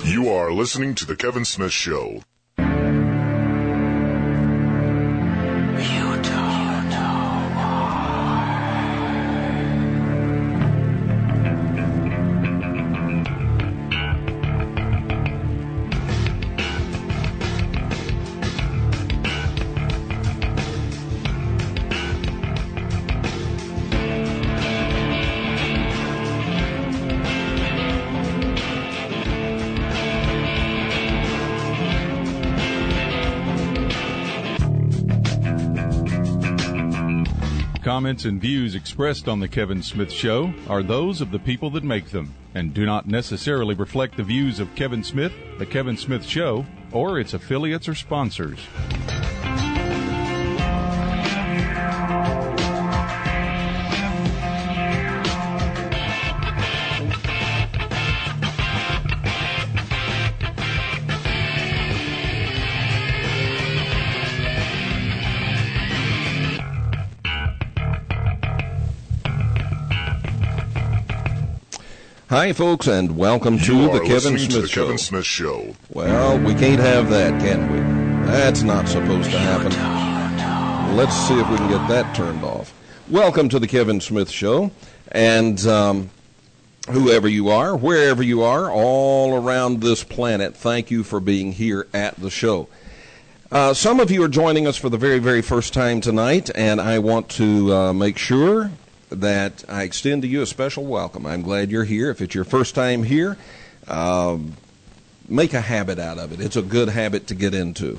You are listening to The Kevin Smith Show. Comments and views expressed on The Kevin Smith Show are those of the people that make them and do not necessarily reflect the views of Kevin Smith, The Kevin Smith Show, or its affiliates or sponsors. Hi, folks, and welcome to the Kevin Smith Show. Well, we can't have that, can we? That's not supposed to happen. Let's see if we can get that turned off. Welcome to the Kevin Smith Show, and whoever you are, wherever you are, all around this planet, thank you for being here at the show. Some of you are joining us for the very, very first time tonight, and I want to make sure that I extend to you a special welcome. I'm glad you're here. If it's your first time here, make a habit out of it. It's a good habit to get into.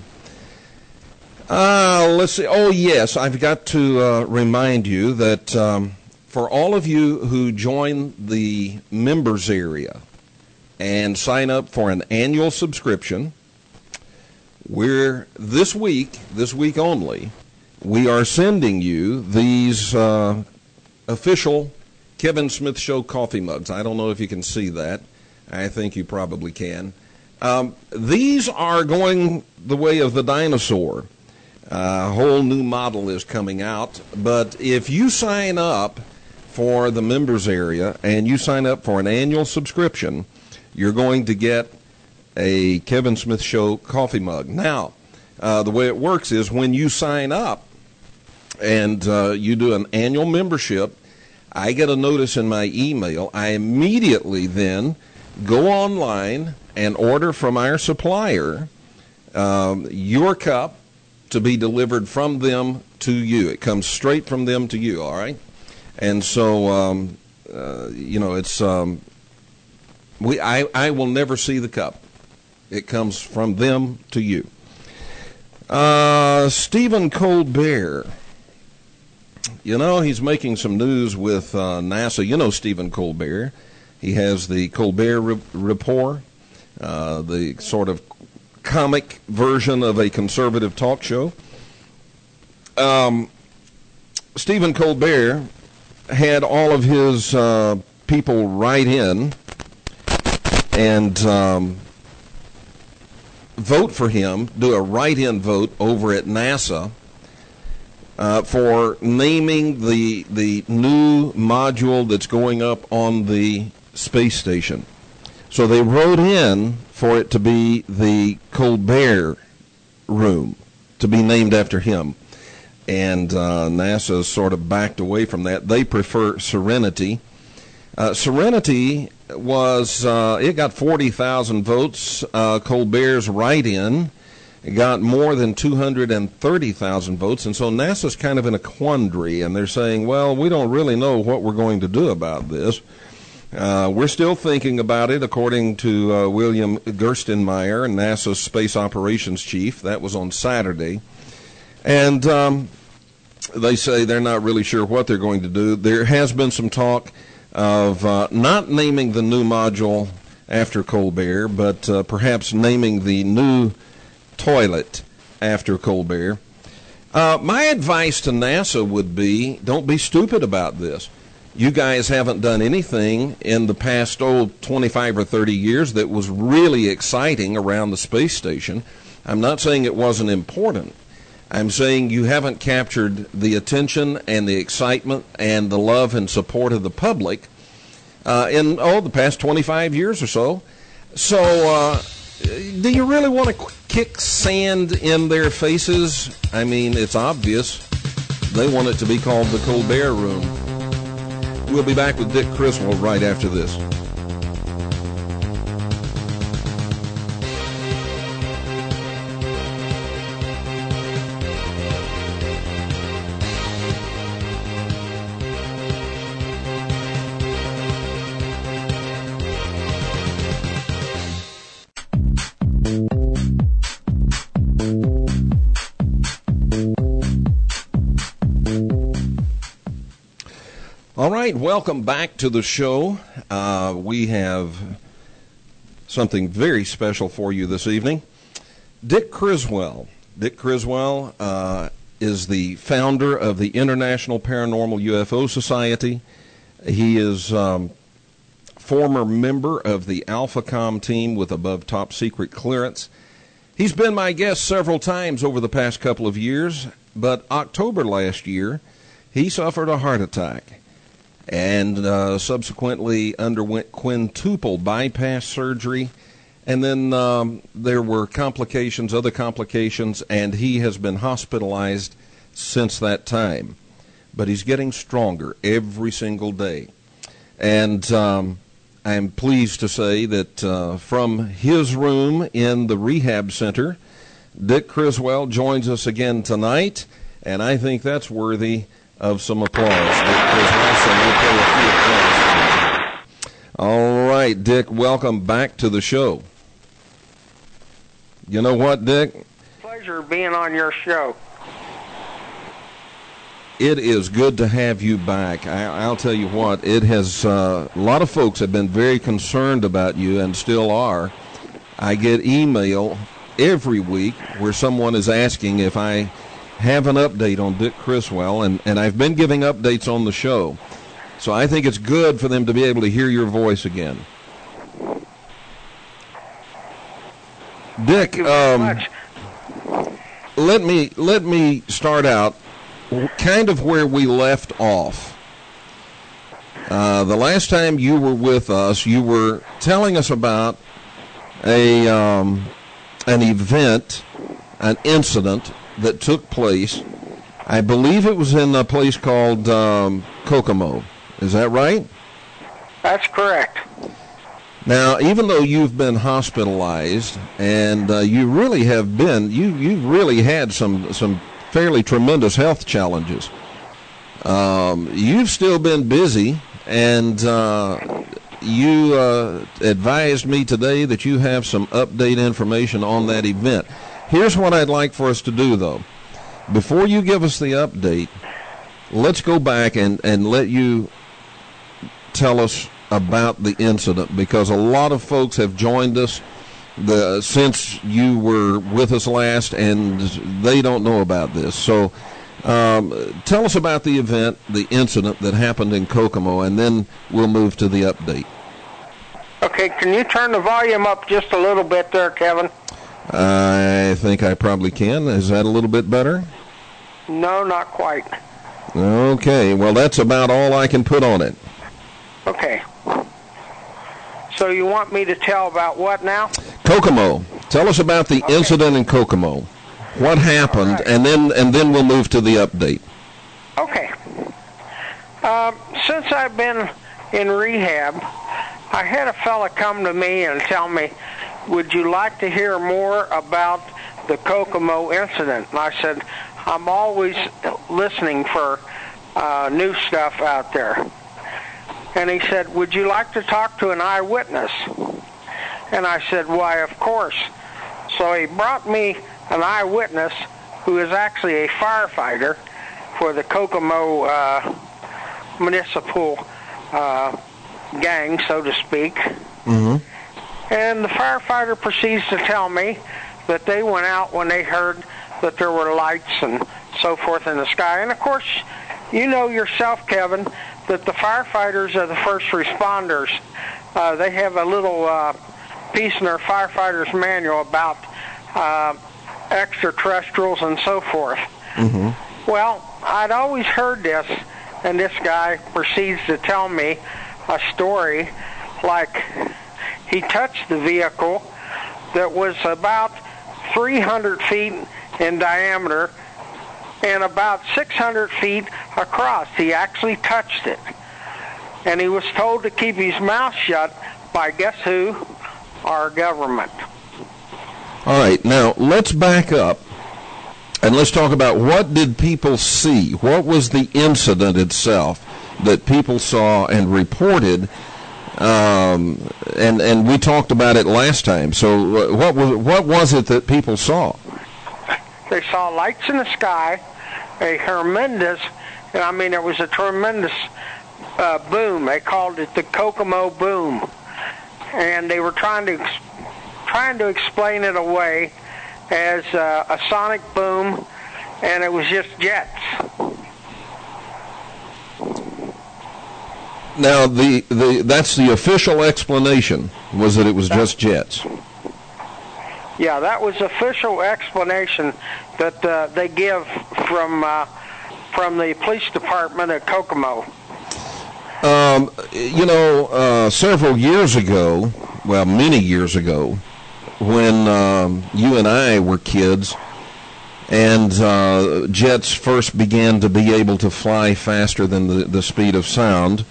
Let's see. Oh, yes, I've got to remind you that for all of you who join the members area and sign up for an annual subscription, this week only, we are sending you these official Kevin Smith Show coffee mugs. I don't know if you can see that. I think you probably can. These are going the way of the dinosaur. A whole new model is coming out. But if you sign up for the members area and you sign up for an annual subscription, you're going to get a Kevin Smith Show coffee mug. Now, the way it works is when you sign up, and you do an annual membership, I get a notice in my email. I immediately then go online and order from our supplier your cup to be delivered from them to you. It comes straight from them to you, all right? And so, it's I will never see the cup. It comes from them to you. Stephen Colbert. You know, he's making some news with NASA. You know Stephen Colbert. He has the Colbert Report, the sort of comic version of a conservative talk show. Stephen Colbert had all of his people write in and vote for him, do a write-in vote over at NASA, for naming the new module that's going up on the space station. So they wrote in for it to be the Colbert Room, to be named after him. And NASA sort of backed away from that. They prefer Serenity. Serenity was, it got 40,000 votes. Colbert's write-in got more than 230,000 votes, and so NASA's kind of in a quandary, and they're saying, well, we don't really know what we're going to do about this. We're still thinking about it, according to William Gerstenmaier, NASA's space operations chief. That was on Saturday. And they say they're not really sure what they're going to do. There has been some talk of not naming the new module after Colbert, but perhaps naming the new toilet after Colbert. My advice to NASA would be, don't be stupid about this. You guys haven't done anything in the past 25 or 30 years that was really exciting around the space station. I'm not saying it wasn't important. I'm saying you haven't captured the attention and the excitement and the love and support of the public in the past 25 years or so. So, do you really want to kick sand in their faces? I mean, it's obvious. They want it to be called the Colbert Room. We'll be back with Dick Criswell right after this. All right, welcome back to the show. We have something very special for you this evening. Dick Criswell. Dick Criswell is the founder of the International Paranormal UFO Society. He is former member of the AlphaCom team with above top secret clearance. He's been my guest several times over the past couple of years, but October last year, he suffered a heart attack and subsequently underwent quintuple bypass surgery. And then there were complications, other complications, and he has been hospitalized since that time. But he's getting stronger every single day. And I'm pleased to say that from his room in the rehab center, Dick Criswell joins us again tonight, and I think that's worthy of some applause. Dick Criswell, so we'll play a few applause. All right, Dick, welcome back to the show. You know what, Dick? Pleasure being on your show. It is good to have you back. I'll tell you what, it has, a lot of folks have been very concerned about you and still are. I get email every week where someone is asking if I have an update on Dick Criswell, and I've been giving updates on the show. So I think it's good for them to be able to hear your voice again. Dick, let me start out kind of where we left off. The last time you were with us, you were telling us about an event, an incident that took place. I believe it was in a place called Kokomo. Is that right? That's correct. Now, even though you've been hospitalized and you really have been, you really had some fairly tremendous health challenges, you've still been busy, and you advised me today that you have some update information on that event. Here's what I'd like for us to do, though. Before you give us the update, let's go back and let you tell us about the incident, because a lot of folks have joined us since you were with us last, and they don't know about this. So tell us about the event, the incident that happened in Kokomo, and then we'll move to the update. Okay, can you turn the volume up just a little bit there, Kevin? I think I probably can. Is that a little bit better? No, not quite. Okay, well, that's about all I can put on it. Okay. So you want me to tell about what now? Kokomo. Tell us about the incident in Kokomo. What happened, right. and then we'll move to the update. Okay. Since I've been in rehab, I had a fella come to me and tell me, would you like to hear more about the Kokomo incident? And I said, I'm always listening for new stuff out there. And he said, would you like to talk to an eyewitness? And I said, why, of course. So he brought me an eyewitness who is actually a firefighter for the Kokomo municipal gang, so to speak. Mm-hmm. And the firefighter proceeds to tell me that they went out when they heard that there were lights and so forth in the sky. And, of course, you know yourself, Kevin, that the firefighters are the first responders. They have a little piece in their firefighter's manual about extraterrestrials and so forth. Mm-hmm. Well, I'd always heard this, and this guy proceeds to tell me a story like he touched the vehicle that was about 300 feet in diameter and about 600 feet across. He actually touched it. And he was told to keep his mouth shut by guess who? Our government. All right, now let's back up and let's talk about what did people see? What was the incident itself that people saw and reported? And we talked about it last time. So what was it that people saw? They saw lights in the sky, a tremendous, and I mean it was a tremendous boom. They called it the Kokomo boom, and they were trying to explain it away as a sonic boom, and it was just jets. Now, that's the official explanation, was that it was just jets. Yeah, that was the official explanation that they give from the police department at Kokomo. Several years ago, well, many years ago, when you and I were kids, and jets first began to be able to fly faster than the speed of sound,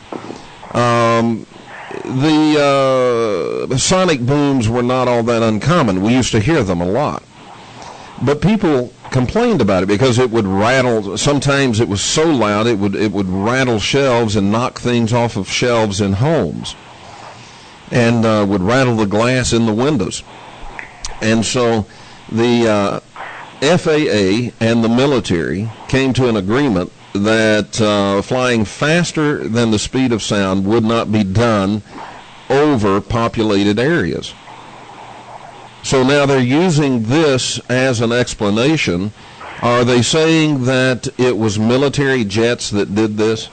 the sonic booms were not all that uncommon. We used to hear them a lot. But people complained about it because it would rattle. Sometimes it was so loud it would rattle shelves and knock things off of shelves in homes, and would rattle the glass in the windows. And so the FAA and the military came to an agreement that flying faster than the speed of sound would not be done over populated areas. So now they're using this as an explanation. Are they saying that it was military jets that did this?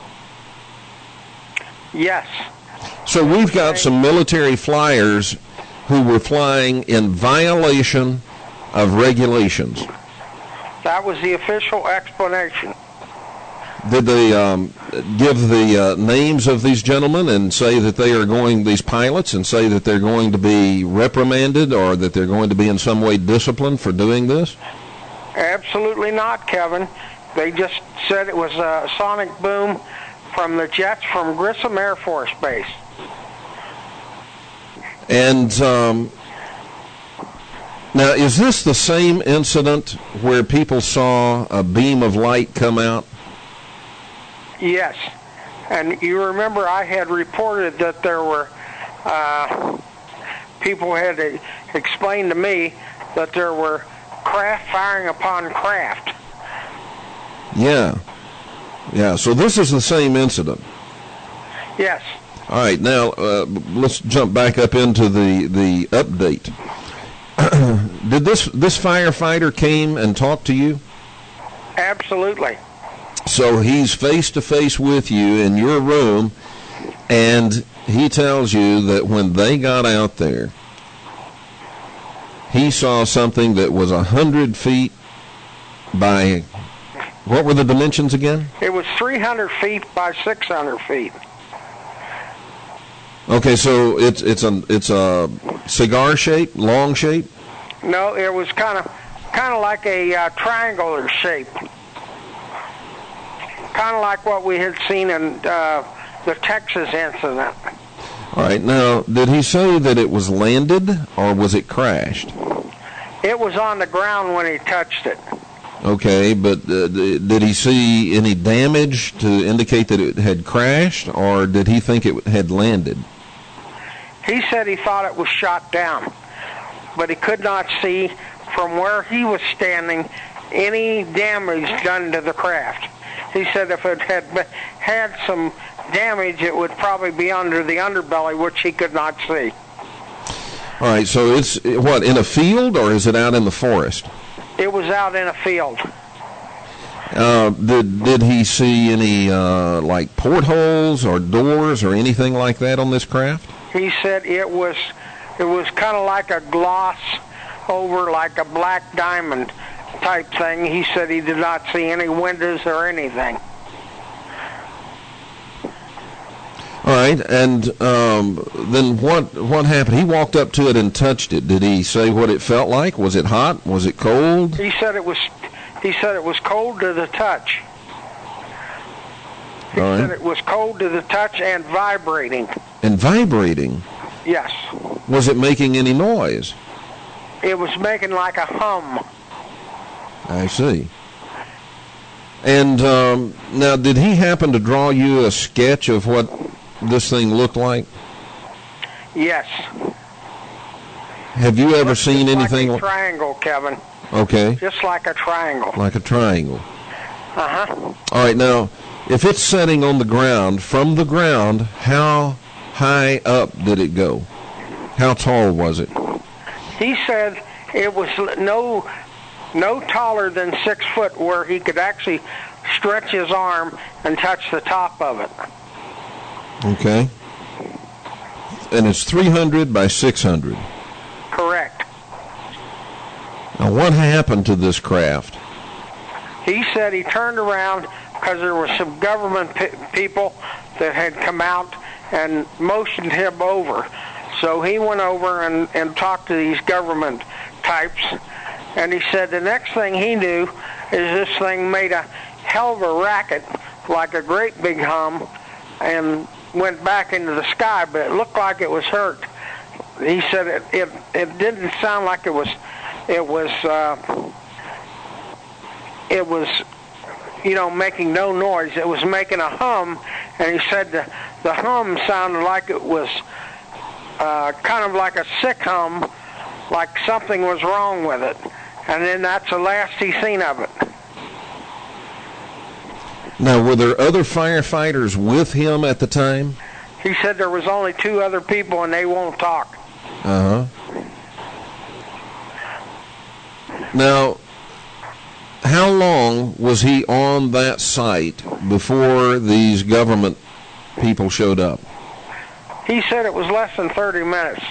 Yes. So we've got some military flyers who were flying in violation of regulations. That was the official explanation. Did they give the names of these gentlemen and say that they are going, these pilots, and say that they're going to be reprimanded or that they're going to be in some way disciplined for doing this? Absolutely not, Kevin. They just said it was a sonic boom from the jets from Grissom Air Force Base. And now, is this the same incident where people saw a beam of light come out? Yes. And you remember I had reported that there were people had explained to me that there were craft firing upon craft. Yeah. Yeah, so this is the same incident. Yes. All right, now let's jump back up into the update. Did this firefighter came and talked to you? Absolutely. So he's face-to-face with you in your room, and he tells you that when they got out there, he saw something that was 100 feet by, what were the dimensions again? It was 300 feet by 600 feet. Okay, so it's a cigar shape, long shape? No, it was kind of like a triangular shape. Kind of like what we had seen in the Texas incident. All right. Now, did he say that it was landed or was it crashed? It was on the ground when he touched it. Okay, but did he see any damage to indicate that it had crashed, or did he think it had landed? He said he thought it was shot down, but he could not see from where he was standing any damage done to the craft. He said if it had some damage, it would probably be under the underbelly, which he could not see. All right, so it's, what, in a field, or is it out in the forest? It was out in a field. Did he see any, like, portholes or doors or anything like that on this craft? He said it was kind of like a gloss over like a black diamond type thing. He said he did not see any windows or anything. All right, right, and then what happened? He walked up to it and touched it. Did he say what it felt like? Was it hot? Was it cold? He said it was cold to the touch. He said it was cold to the touch and vibrating. And vibrating? Yes. Was it making any noise? It was making like a hum. I see. And now, did he happen to draw you a sketch of what this thing looked like? Yes. Have you ever seen anything like a triangle, Kevin? Okay. Just like a triangle. Like a triangle. Uh-huh. All right, now, if it's setting on the ground, from the ground, how high up did it go? How tall was it? He said it was no taller than 6 foot, where he could actually stretch his arm and touch the top of it. Okay. And it's 300 by 600. Correct. Now, what happened to this craft? He said he turned around because there were some government people that had come out and motioned him over. So he went over and talked to these government types, and he said the next thing he knew is this thing made a hell of a racket, like a great big hum, and went back into the sky, but it looked like it was hurt. He said it didn't sound like it was making no noise. It was making a hum, and he said the hum sounded like it was kind of like a sick hum, like something was wrong with it. And then that's the last he seen of it. Now, were there other firefighters with him at the time? He said there was only 2 other people, and they won't talk. Uh-huh. Now, how long was he on that site before these government people showed up? He said it was less than 30 minutes.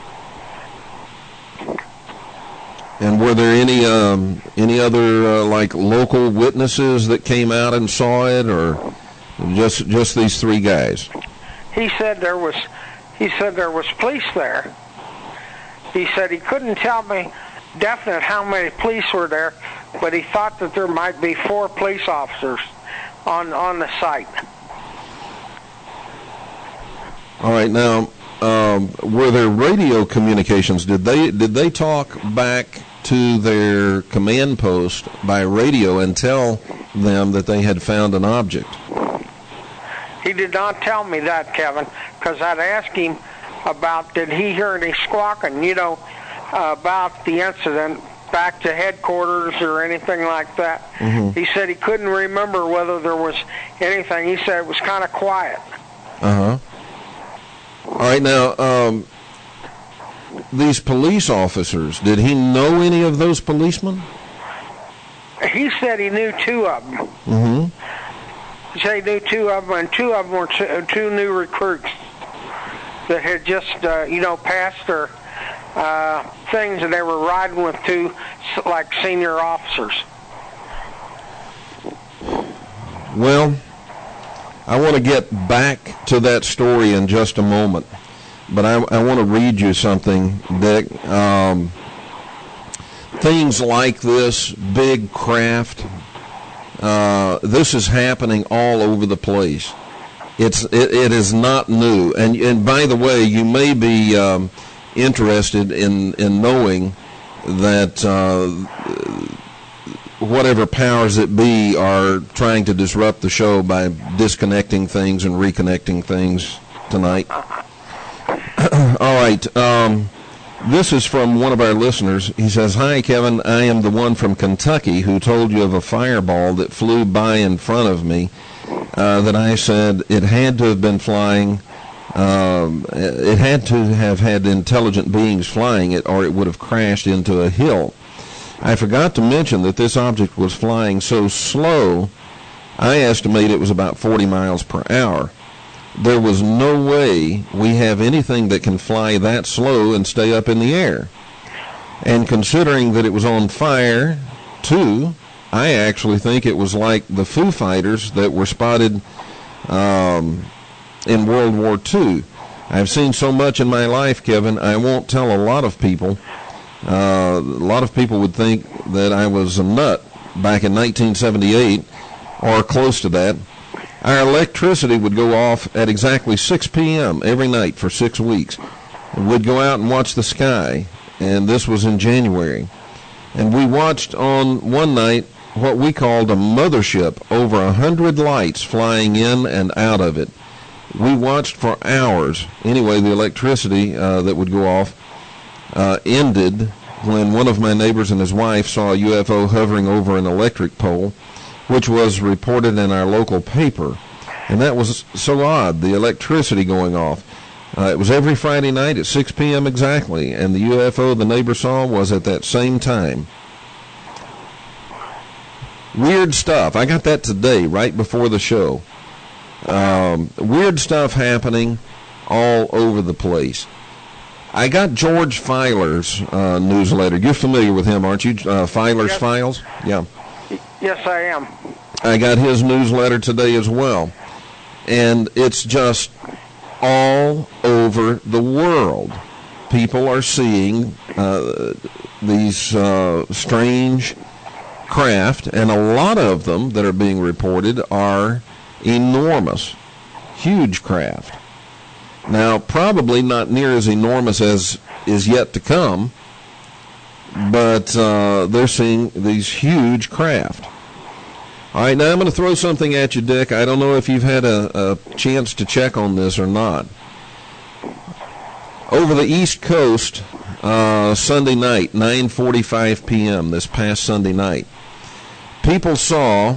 And were there any other like local witnesses that came out and saw it, or just these 3 guys? He said there was police there. He said he couldn't tell me definite how many police were there, but he thought that there might be 4 police officers on the site. All right, now, were there radio communications? Did they talk back to their command post by radio and tell them that they had found an object? He did not tell me that, Kevin, because I'd asked him about did he hear any squawking, about the incident back to headquarters or anything like that. Mm-hmm. He said he couldn't remember whether there was anything. He said it was kind of quiet. Uh-huh. All right, now, these police officers, did he know any of those policemen? He said he knew 2 of them. Mm-hmm. He said he knew 2 of them, and 2 of them were 2 new recruits that had just, passed their things, and they were riding with 2, like, senior officers. Well, I want to get back to that story in just a moment, but I want to read you something, Dick. Things like this, big craft, this is happening all over the place. It is not new. And by the way, you may be interested in knowing that whatever powers that be are trying to disrupt the show by disconnecting things and reconnecting things tonight. All right. This is from one of our listeners. He says, "Hi, Kevin. I am the one from Kentucky who told you of a fireball that flew by in front of me that I said it had to have been flying. It had to have had intelligent beings flying it, or it would have crashed into a hill. I forgot to mention that this object was flying so slow, I estimate it was about 40 miles per hour. There was no way we have anything that can fly that slow and stay up in the air. And considering that it was on fire, too, I actually think it was like the Foo Fighters that were spotted in World War II. I've seen so much in my life, Kevin, I won't tell a lot of people. A lot of people would think that I was a nut back in 1978 or close to that. Our electricity would go off at exactly 6 p.m. every night for 6 weeks. We'd go out and watch the sky, and this was in January. And we watched on one night what we called a mothership, over 100 lights flying in and out of it. We watched for hours. Anyway, the electricity that would go off ended when one of my neighbors and his wife saw a UFO hovering over an electric pole, which was reported in our local paper. And that was so odd, the electricity going off. It was every Friday night at 6 p.m. exactly, and the UFO the neighbor saw was at that same time. Weird stuff. I got that today, right before the show. Weird stuff happening all over the place. I got George Filer's newsletter. You're familiar with him, aren't you? Filer's Yes. Files? Yeah. Yes, I am. I got his newsletter today as well. And it's just all over the world. People are seeing these strange craft, and a lot of them that are being reported are enormous, huge craft. Now, probably not near as enormous as is yet to come, but they're seeing these huge craft. All right, now I'm going to throw something at you, Dick. I don't know if you've had a chance to check on this or not. Over the East Coast, Sunday night, 9:45 p.m., this past Sunday night, people saw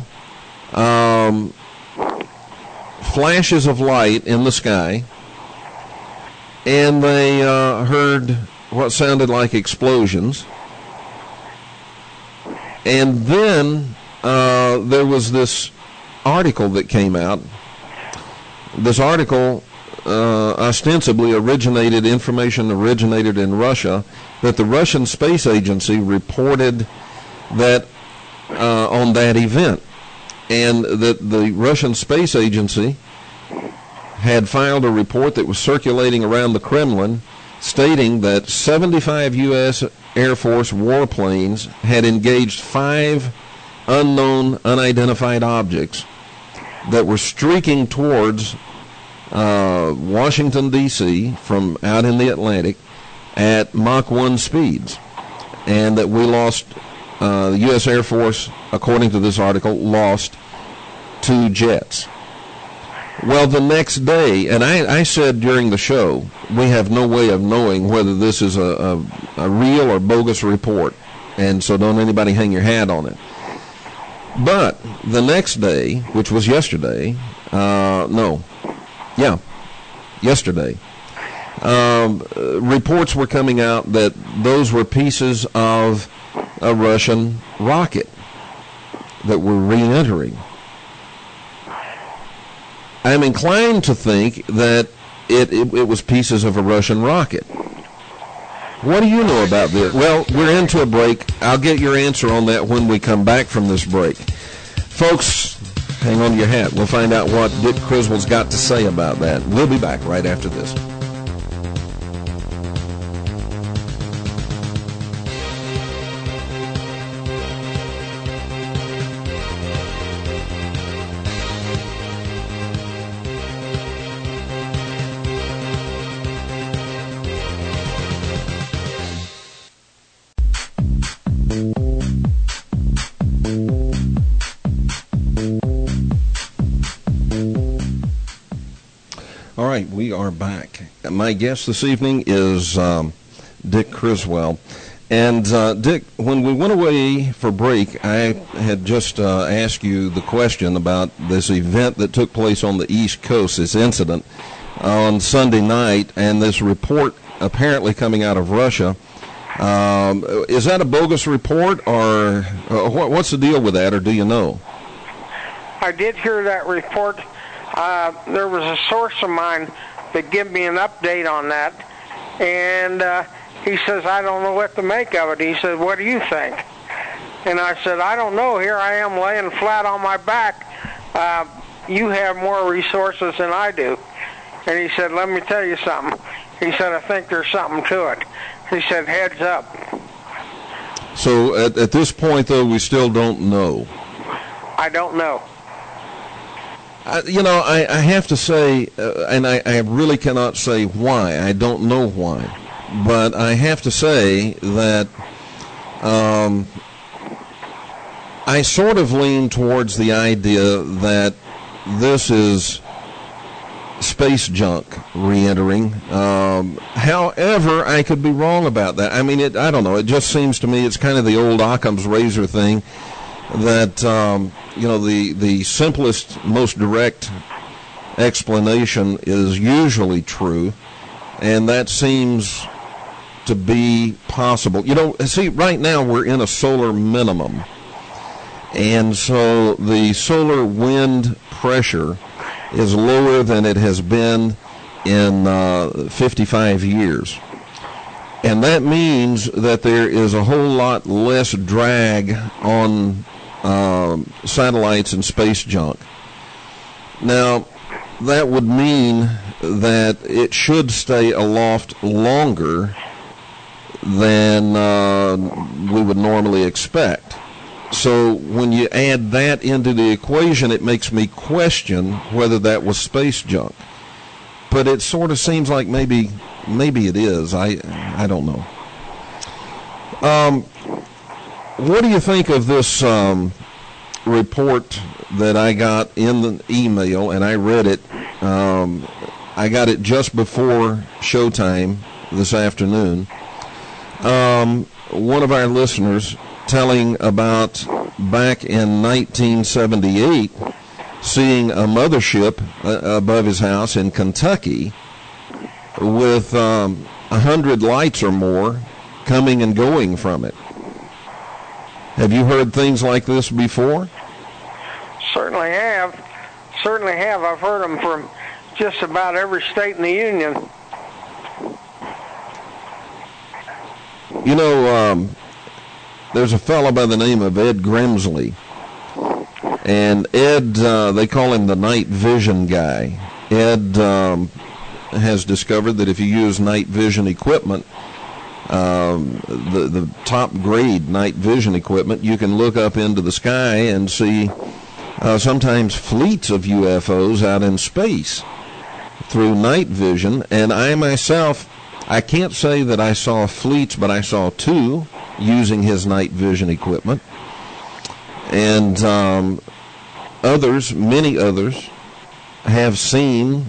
flashes of light in the sky, and they heard what sounded like explosions. And then there was this article that came out. This article ostensibly information originated in Russia, that the Russian Space Agency reported that on that event, and that the Russian Space Agency had filed a report that was circulating around the Kremlin stating that 75 U.S. Air Force warplanes had engaged 5 unknown, unidentified objects that were streaking towards Washington, D.C. from out in the Atlantic at Mach 1 speeds, and that we lost, the U.S. Air Force, according to this article, lost 2 jets. Well, the next day, and I said during the show, we have no way of knowing whether this is a real or bogus report, and so don't anybody hang your hat on it. But the next day, which was yesterday, yesterday, reports were coming out that those were pieces of a Russian rocket that were re-entering. I'm inclined to think that it was pieces of a Russian rocket. What do you know about this? Well, we're into a break. I'll get your answer on that when we come back from this break. Folks, hang on to your hat. We'll find out what Dick Criswell's got to say about that. We'll be back right after this. All right, we are back. My guest this evening is Dick Criswell. And, Dick, when we went away for break, I had just asked you the question about this event that took place on the East Coast, this incident on Sunday night, and this report apparently coming out of Russia. Is that a bogus report, or what's the deal with that, or do you know? I did hear that report. There was a source of mine that gave me an update on that, and he says, I don't know what to make of it. He said, what do you think? And I said, I don't know. Here I am laying flat on my back. You have more resources than I do. And he said, let me tell you something. He said, I think there's something to it. He said, heads up. So at this point, though, we still don't know. I don't know. I have to say, and I really cannot say why. I don't know why. But I have to say that I sort of lean towards the idea that this is space junk re-entering. However, I could be wrong about that. I mean, I don't know. It just seems to me it's kind of the old Occam's razor thing that, the simplest, most direct explanation is usually true, and that seems to be possible. See, right now we're in a solar minimum, and so the solar wind pressure is lower than it has been in 55 years. And that means that there is a whole lot less drag on satellites and space junk. Now, that would mean that it should stay aloft longer than we would normally expect. So when you add that into the equation, it makes me question whether that was space junk. But it sort of seems like maybe it is. I don't know. What do you think of this report that I got in the email, and I read it? I got it just before showtime this afternoon. One of our listeners telling about back in 1978 seeing a mothership above his house in Kentucky with 100 lights or more coming and going from it. Have you heard things like this before? Certainly have. I've heard them from just about every state in the union. There's a fellow by the name of Ed Grimsley. And Ed, they call him the night vision guy. Ed has discovered that if you use night vision equipment, the top grade night vision equipment, you can look up into the sky and see sometimes fleets of UFOs out in space through night vision. And I myself, I can't say that I saw fleets, but I saw two using his night vision equipment. And many others, have seen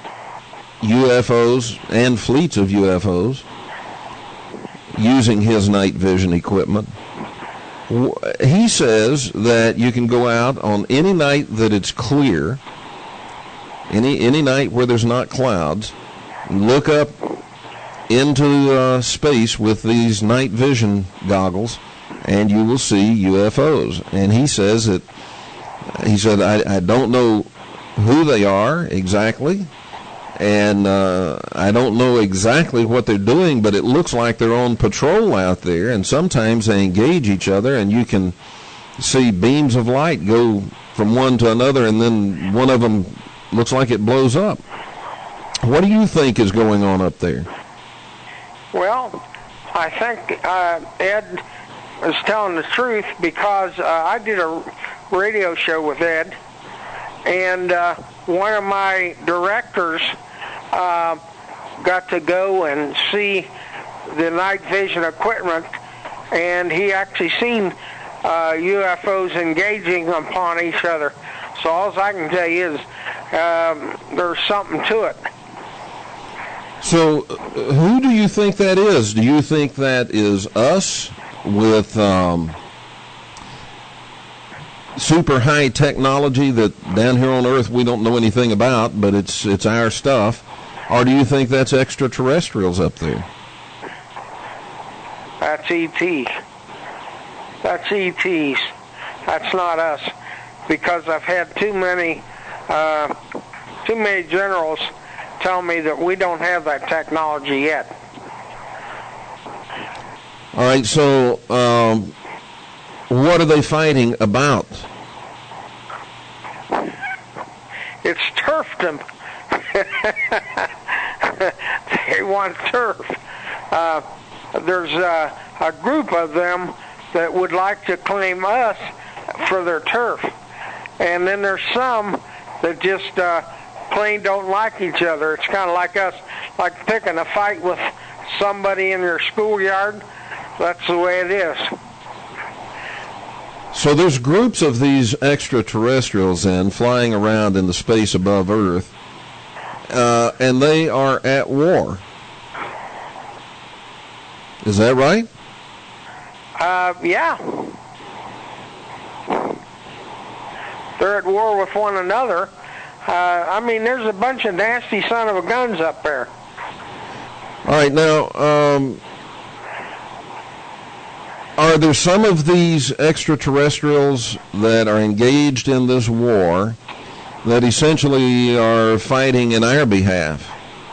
UFOs and fleets of UFOs using his night vision equipment. He says that you can go out on any night that it's clear, any night where there's not clouds, look up into space with these night vision goggles, and you will see UFOs. And he said, I don't know who they are exactly, and I don't know exactly what they're doing, but it looks like they're on patrol out there, and sometimes they engage each other, and you can see beams of light go from one to another, and then one of them looks like it blows up. What do you think is going on up there? Well, I think Ed is telling the truth, because I did a radio show with Ed, and one of my directors got to go and see the night vision equipment, and he actually seen UFOs engaging upon each other. So all I can tell you is there's something to it. So who do you think that is? Do you think that is us with super high technology that down here on Earth we don't know anything about, but it's our stuff? Or do you think that's extraterrestrials up there? That's E.T. That's E.T.'s. That's not us. Because I've had too many generals tell me that we don't have that technology yet. All right, so what are they fighting about? It's turfdom. They want turf. There's a group of them that would like to claim us for their turf. And then there's some that just plain don't like each other. It's kind of like us, like picking a fight with somebody in your schoolyard. That's the way it is. So there's groups of these extraterrestrials then flying around in the space above Earth, and they are at war. Is that right? Yeah. They're at war with one another. I mean, there's a bunch of nasty son of a guns up there. All right, now, are there some of these extraterrestrials that are engaged in this war that essentially are fighting in our behalf?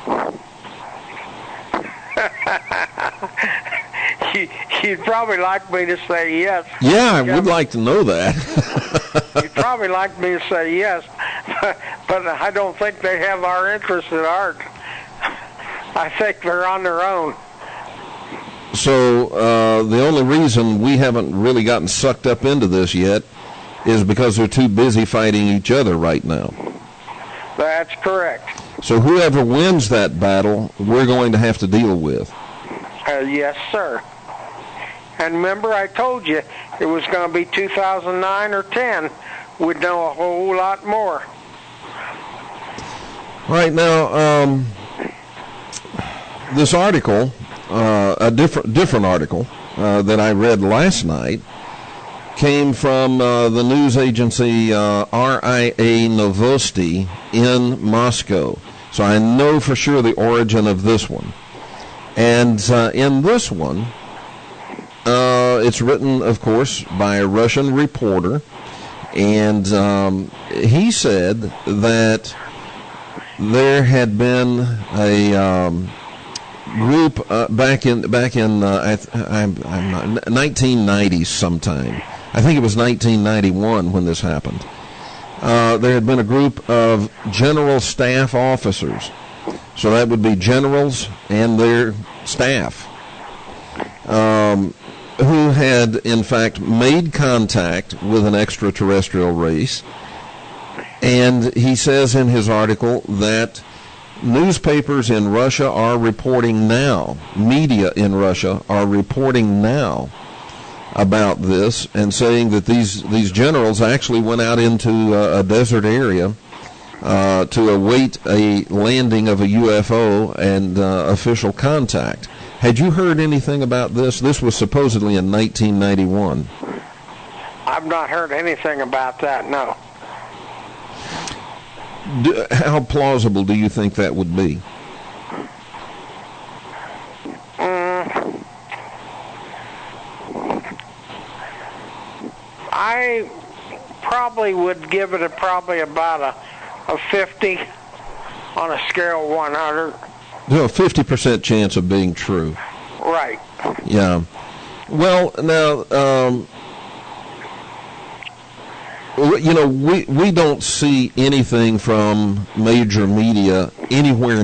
You'd probably like me to say yes. Yeah, I would like to know that. You'd probably like me to say yes, but I don't think they have our interest at heart. I think they're on their own. So the only reason we haven't really gotten sucked up into this yet is because they're too busy fighting each other right now. That's correct. So whoever wins that battle, we're going to have to deal with. Yes, sir. And remember, I told you it was going to be 2009 or 10. We'd know a whole lot more. Right now, this article, a different article that I read last night, came from the news agency RIA Novosti in Moscow. So I know for sure the origin of this one. And in this one, it's written, of course, by a Russian reporter, and he said that there had been a group back in 1990s sometime. I think it was 1991 when this happened. There had been a group of general staff officers. So that would be generals and their staff, who had, in fact, made contact with an extraterrestrial race. And he says in his article that newspapers in Russia are reporting now, media in Russia are reporting now about this and saying that these generals actually went out into a desert area to await a landing of a UFO and official contact. Had you heard anything about this? This was supposedly in 1991. I've not heard anything about that, no. How plausible do you think that would be? I probably would give it probably about a 50 on a scale of 100. A 50% chance of being true. Right. Yeah. Well, now, we don't see anything from major media anywhere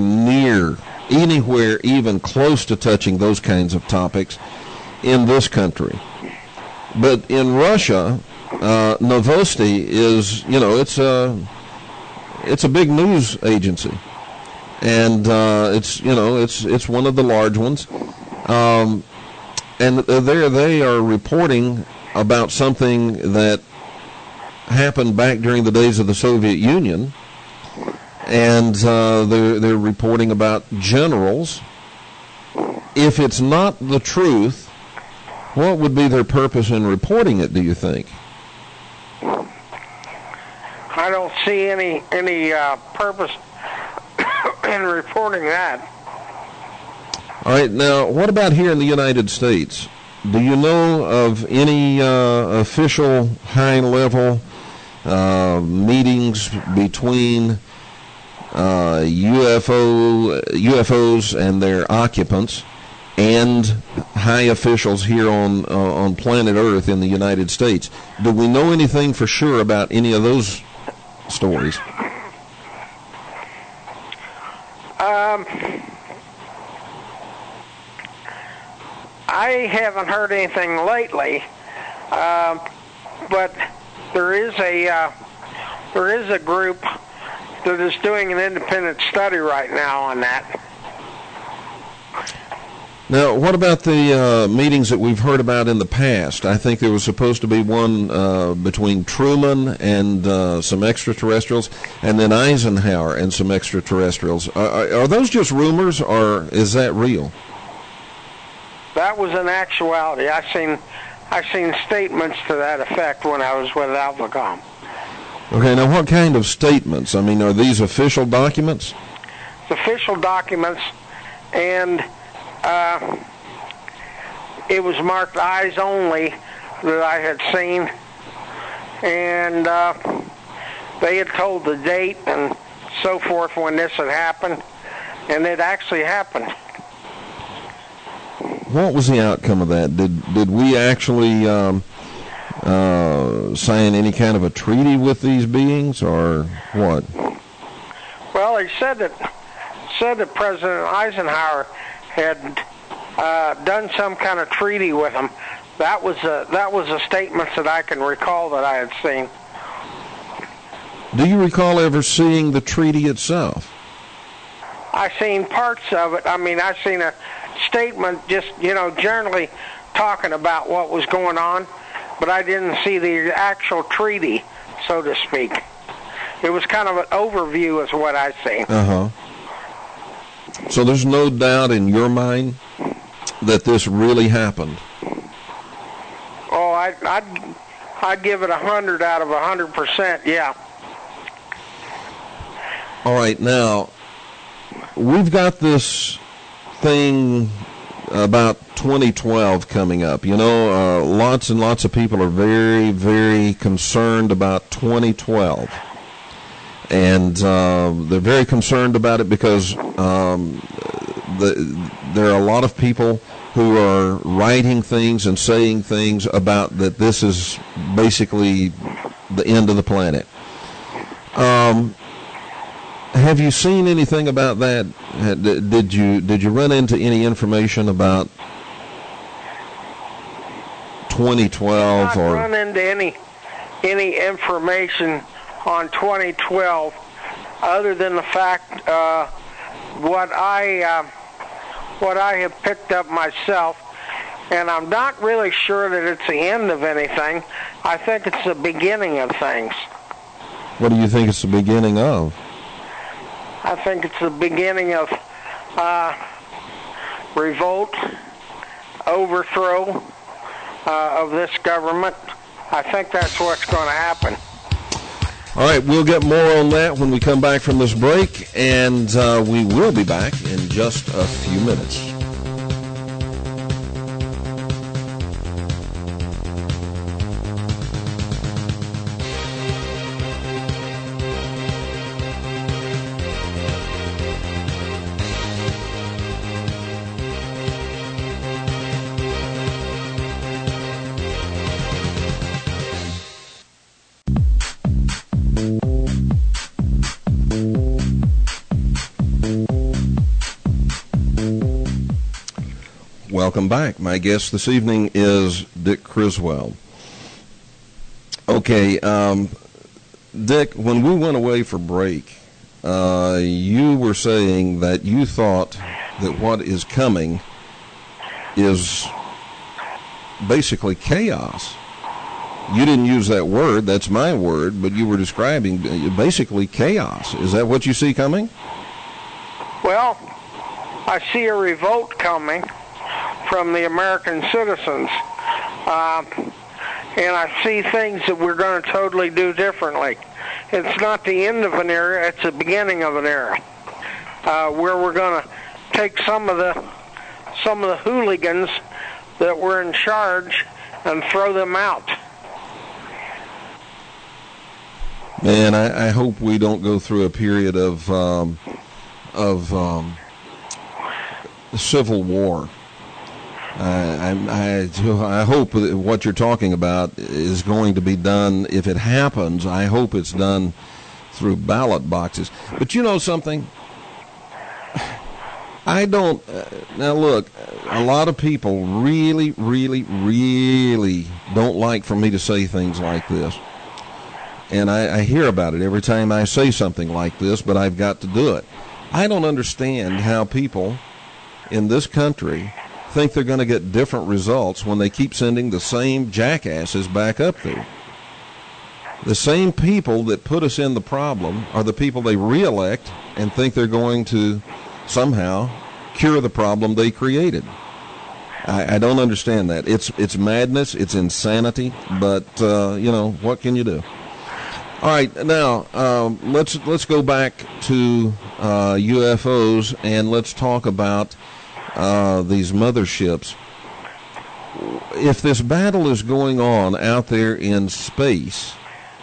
even close to touching those kinds of topics in this country. But in Russia, Novosti is, it's a big news agency, and it's one of the large ones, and there they are reporting about something that happened back during the days of the Soviet Union, and they're reporting about generals. If it's not the truth, what would be their purpose in reporting it, do you think? I don't see any purpose in reporting that. All right, now, what about here in the United States? Do you know of any official high-level meetings between UFOs and their occupants and high officials here on planet Earth in the United States? Do we know anything for sure about any of those stories? haven't heard anything lately, but there is a group that is doing an independent study right now on that. Now, what about the meetings that we've heard about in the past? I think there was supposed to be one between Truman and some extraterrestrials, and then Eisenhower and some extraterrestrials. Are those just rumors, or is that real? That was an actuality. I've seen statements to that effect when I was with AlphaCom. Okay, now what kind of statements? I mean, are these official documents? It's official documents, and it was marked eyes only that I had seen, and they had told the date and so forth when this had happened, and it actually happened. What was the outcome of that? Did we actually sign any kind of a treaty with these beings, or what? Well, they said that President Eisenhower had done some kind of treaty with them. That was the statements that I can recall that I had seen. Do you recall ever seeing the treaty itself? I seen parts of it. I mean, I seen a statement just, generally talking about what was going on, but I didn't see the actual treaty, so to speak. It was kind of an overview is what I see. Uh-huh. So there's no doubt in your mind that this really happened? Oh, I'd give it 100 out of 100%, yeah. All right, now, we've got this thing about 2012 coming up. Lots and lots of people are very, very concerned about 2012. And they're very concerned about it because there are a lot of people who are writing things and saying things about that this is basically the end of the planet. Have you seen anything about that? Did you run into any information about 2012? I've not run into any information on 2012 other than the fact what I have picked up myself, and I'm not really sure that it's the end of anything. I think it's the beginning of things. What do you think it's the beginning of? I think it's the beginning of revolt, overthrow of this government. I think that's what's going to happen. All right, we'll get more on that when we come back from this break, and we will be back in just a few minutes. Welcome back. My guest this evening is Dick Criswell. Okay, Dick, when we went away for break, you were saying that you thought that what is coming is basically chaos. You didn't use that word, that's my word, but you were describing basically chaos. Is that what you see coming? Well, I see a revolt coming from the American citizens, and I see things that we're going to totally do differently. It's not the end of an era, it's the beginning of an era, where we're going to take some of the hooligans that were in charge and throw them out. Man, I hope we don't go through a period of civil war. I hope that what you're talking about is going to be done. If it happens, I hope it's done through ballot boxes. But you know something? I don't. Now, look, a lot of people really, really, really don't like for me to say things like this. And I hear about it every time I say something like this, but I've got to do it. I don't understand how people in this country think they're going to get different results when they keep sending the same jackasses back up there. The same people that put us in the problem are the people they reelect and think they're going to somehow cure the problem they created. I don't understand that. It's madness. It's insanity. But what can you do? All right, now let's go back to UFOs and let's talk about these motherships. If this battle is going on out there in space,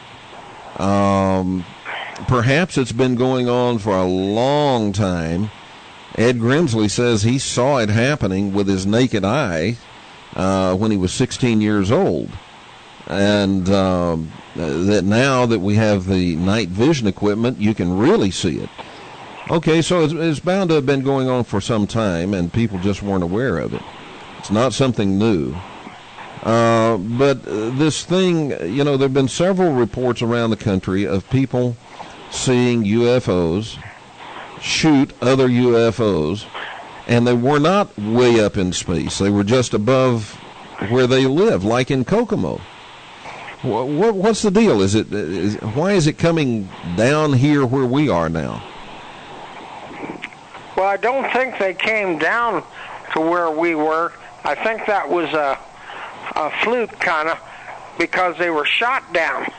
perhaps it's been going on for a long time. Ed Grimsley says he saw it happening with his naked eye when he was 16 years old. And that now that we have the night vision equipment, you can really see it. Okay, so it's bound to have been going on for some time, and people just weren't aware of it. It's not something new. But this thing, there have been several reports around the country of people seeing UFOs shoot other UFOs, and they were not way up in space. They were just above where they live, like in Kokomo. What's the deal? Why is it coming down here where we are now? Well, I don't think they came down to where we were. I think that was a fluke, kind of, because they were shot down.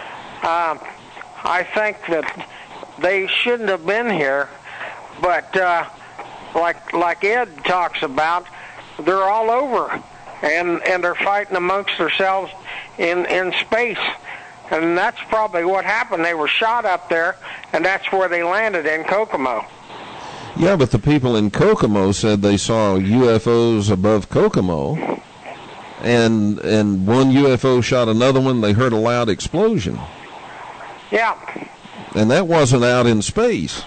I think that they shouldn't have been here, but like Ed talks about, they're all over, and they're fighting amongst themselves in space. And that's probably what happened. They were shot up there, and that's where they landed, in Kokomo. Yeah, but the people in Kokomo said they saw UFOs above Kokomo, and one UFO shot another one. They heard a loud explosion. Yeah. And that wasn't out in space.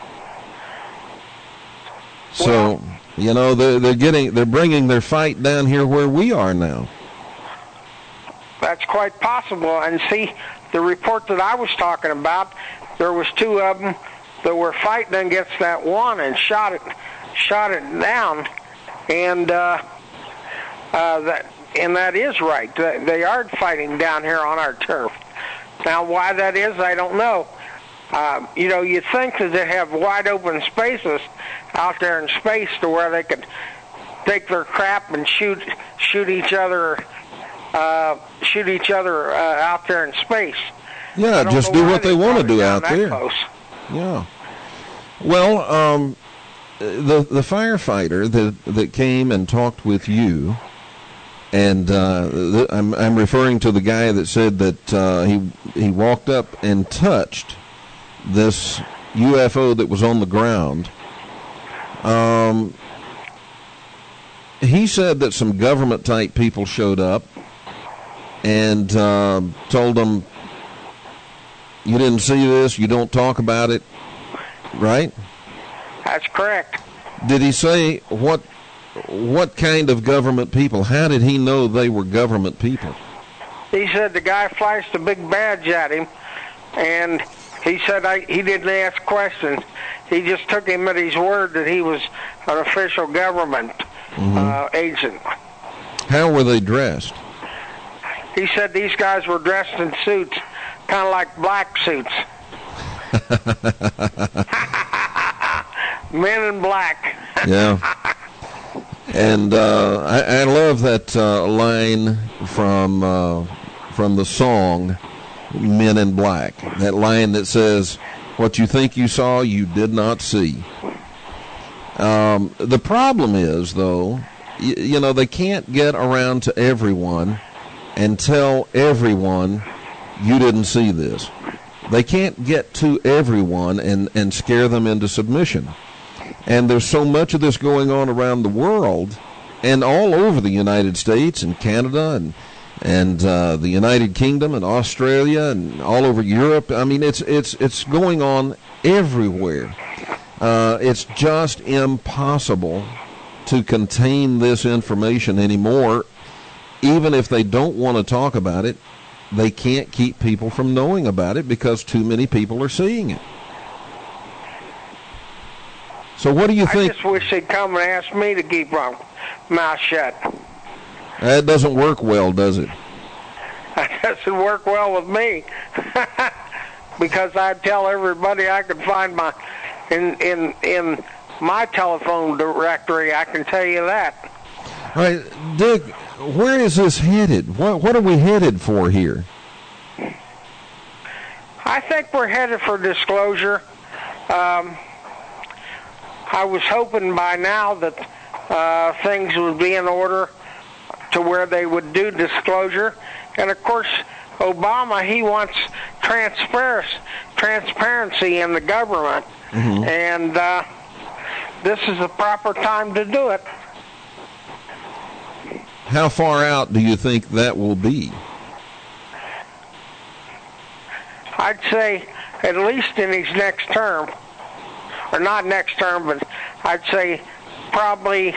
So, they're bringing their fight down here where we are now. That's quite possible. And see, the report that I was talking about, there was two of them that were fighting against that one and shot it down, and that is right. They are fighting down here on our turf. Now, why that is, I don't know. You'd think that they have wide open spaces out there in space to where they could take their crap and shoot each other out there in space. Yeah, just do what they want to do out there. Close. Yeah. Well, the firefighter that came and talked with you, and I'm referring to the guy that said that he walked up and touched this UFO that was on the ground. He said that some government-type people showed up and told him, you didn't see this, you don't talk about it, right? That's correct. Did he say what kind of government people? How did he know they were government people? He said the guy flashed a big badge at him, and he said he didn't ask questions. He just took him at his word that he was an official government agent. How were they dressed? He said these guys were dressed in suits, kind of like black suits. Men in black. Yeah. And I love that line from the song Men in Black. That line that says, what you think you saw, you did not see. The problem is, though, they can't get around to everyone and tell everyone you didn't see this. They can't get to everyone and scare them into submission. And there's so much of this going on around the world and all over the United States and Canada and the United Kingdom and Australia and all over Europe. I mean, it's going on everywhere. It's just impossible to contain this information anymore. Even if they don't want to talk about it, they can't keep people from knowing about it because too many people are seeing it. So what do you think? I just wish they'd come and ask me to keep my mouth shut. That doesn't work well, does it? That doesn't work well with me. Because I tell everybody I can find my in my telephone directory. I can tell you that. All right, Dick, where is this headed? What are we headed for here? I think we're headed for disclosure. I was hoping by now that things would be in order to where they would do disclosure. And, of course, Obama, he wants transparency in the government. Mm-hmm. And this is the proper time to do it. How far out do you think that will be? I'd say at least in his next term. Or not next term, but I'd say probably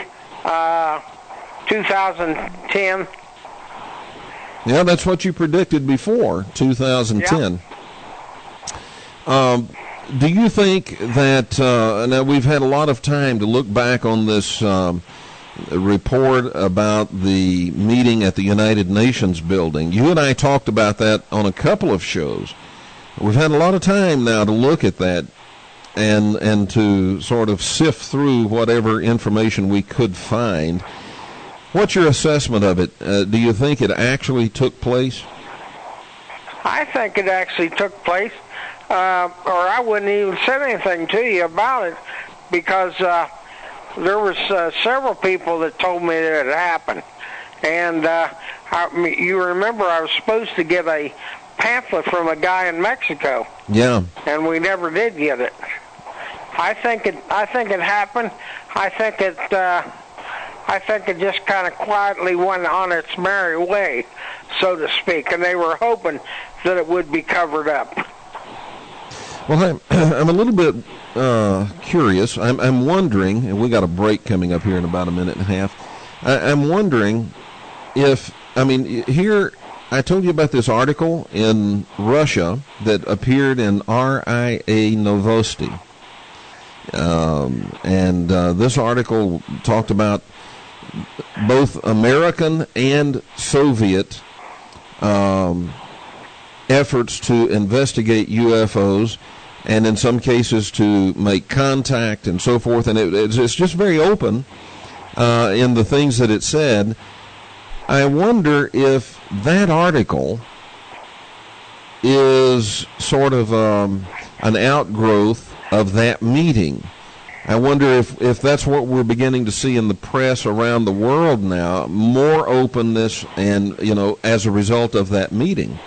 2010. Yeah, that's what you predicted before, 2010. Yeah. Do you think that, now we've had a lot of time to look back on this report about the meeting at the United Nations building. You and I talked about that on a couple of shows. We've had a lot of time now to look at that and to sort of sift through whatever information we could find. What's your assessment of it? Do you think it actually took place? I think it actually took place, or I wouldn't even say anything to you about it, because there was several people that told me that it happened. And you remember I was supposed to get a pamphlet from a guy in Mexico. Yeah. And we never did get it. I think it happened. I think it just kind of quietly went on its merry way, so to speak, and they were hoping that it would be covered up. Well, I'm a little bit curious. I'm wondering, and we got a break coming up here in about a minute and a half. I'm wondering if, here I told you about this article in Russia that appeared in RIA Novosti. And this article talked about both American and Soviet efforts to investigate UFOs, and in some cases to make contact and so forth. And it's just very open in the things that it said. I wonder if that article is sort of an outgrowth of that meeting. I wonder if that's what we're beginning to see in the press around the world now, more openness and, as a result of that meeting.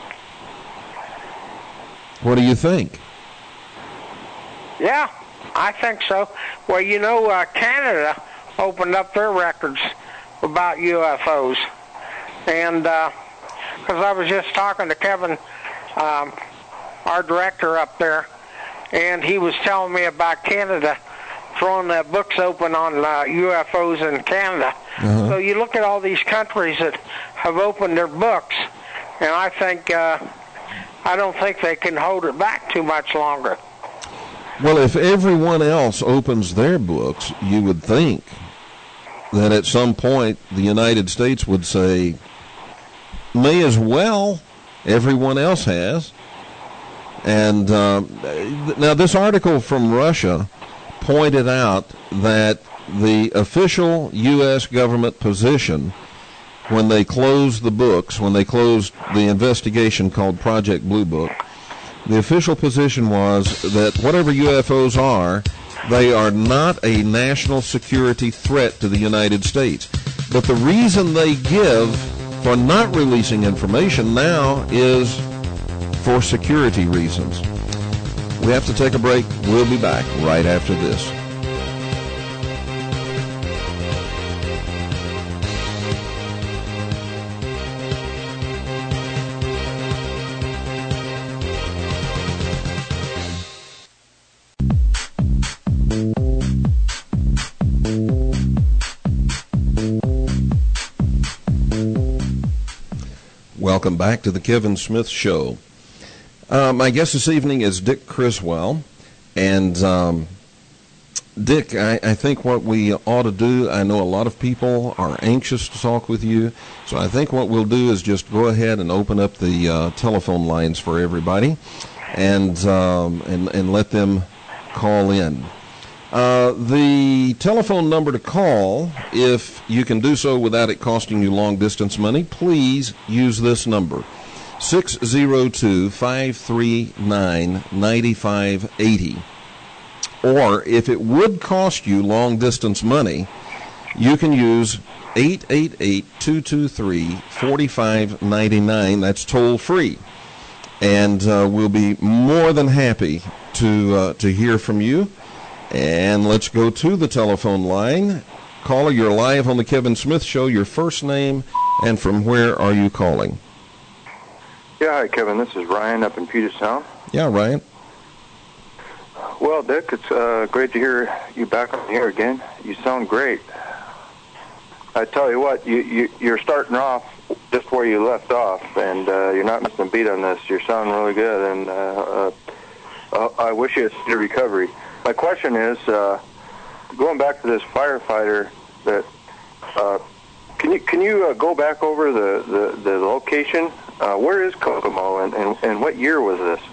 What do you think? Yeah, I think so. Well, Canada opened up their records about UFOs. And because I was just talking to Kevin, our director up there, and he was telling me about Canada throwing their books open on UFOs in Canada. Uh-huh. So you look at all these countries that have opened their books, and I don't think they can hold it back too much longer. Well, if everyone else opens their books, you would think that at some point the United States would say, may as well, everyone else has. And now this article from Russia pointed out that the official U.S. government position when they closed the books, when they closed the investigation called Project Blue Book, the official position was that whatever UFOs are, they are not a national security threat to the United States. But the reason they give for not releasing information now is for security reasons. We have to take a break. We'll be back right after this. Welcome back to the Kevin Smith Show. My guest this evening is Dick Criswell. And, Dick, I think what we ought to do, I know a lot of people are anxious to talk with you, so I think what we'll do is just go ahead and open up the telephone lines for everybody and let them call in. The telephone number to call, if you can do so without it costing you long-distance money, please use this number, 602-539-9580. Or if it would cost you long-distance money, you can use 888-223-4599. That's toll-free. And we'll be more than happy to hear from you. And let's go to the telephone line. Caller, you're live on the Kevin Smith Show. Your first name and from where are you calling? Yeah, hi, Kevin. This is Ryan up in Puget Sound. Yeah, Ryan. Well, Dick, it's great to hear you back on the air again. You sound great. I tell you what, you're starting off just where you left off, and you're not missing a beat on this. You're sounding really good, and I wish you a speedy recovery. My question is, going back to this firefighter, that can you go back over the location? Where is Kokomo, and what year was this?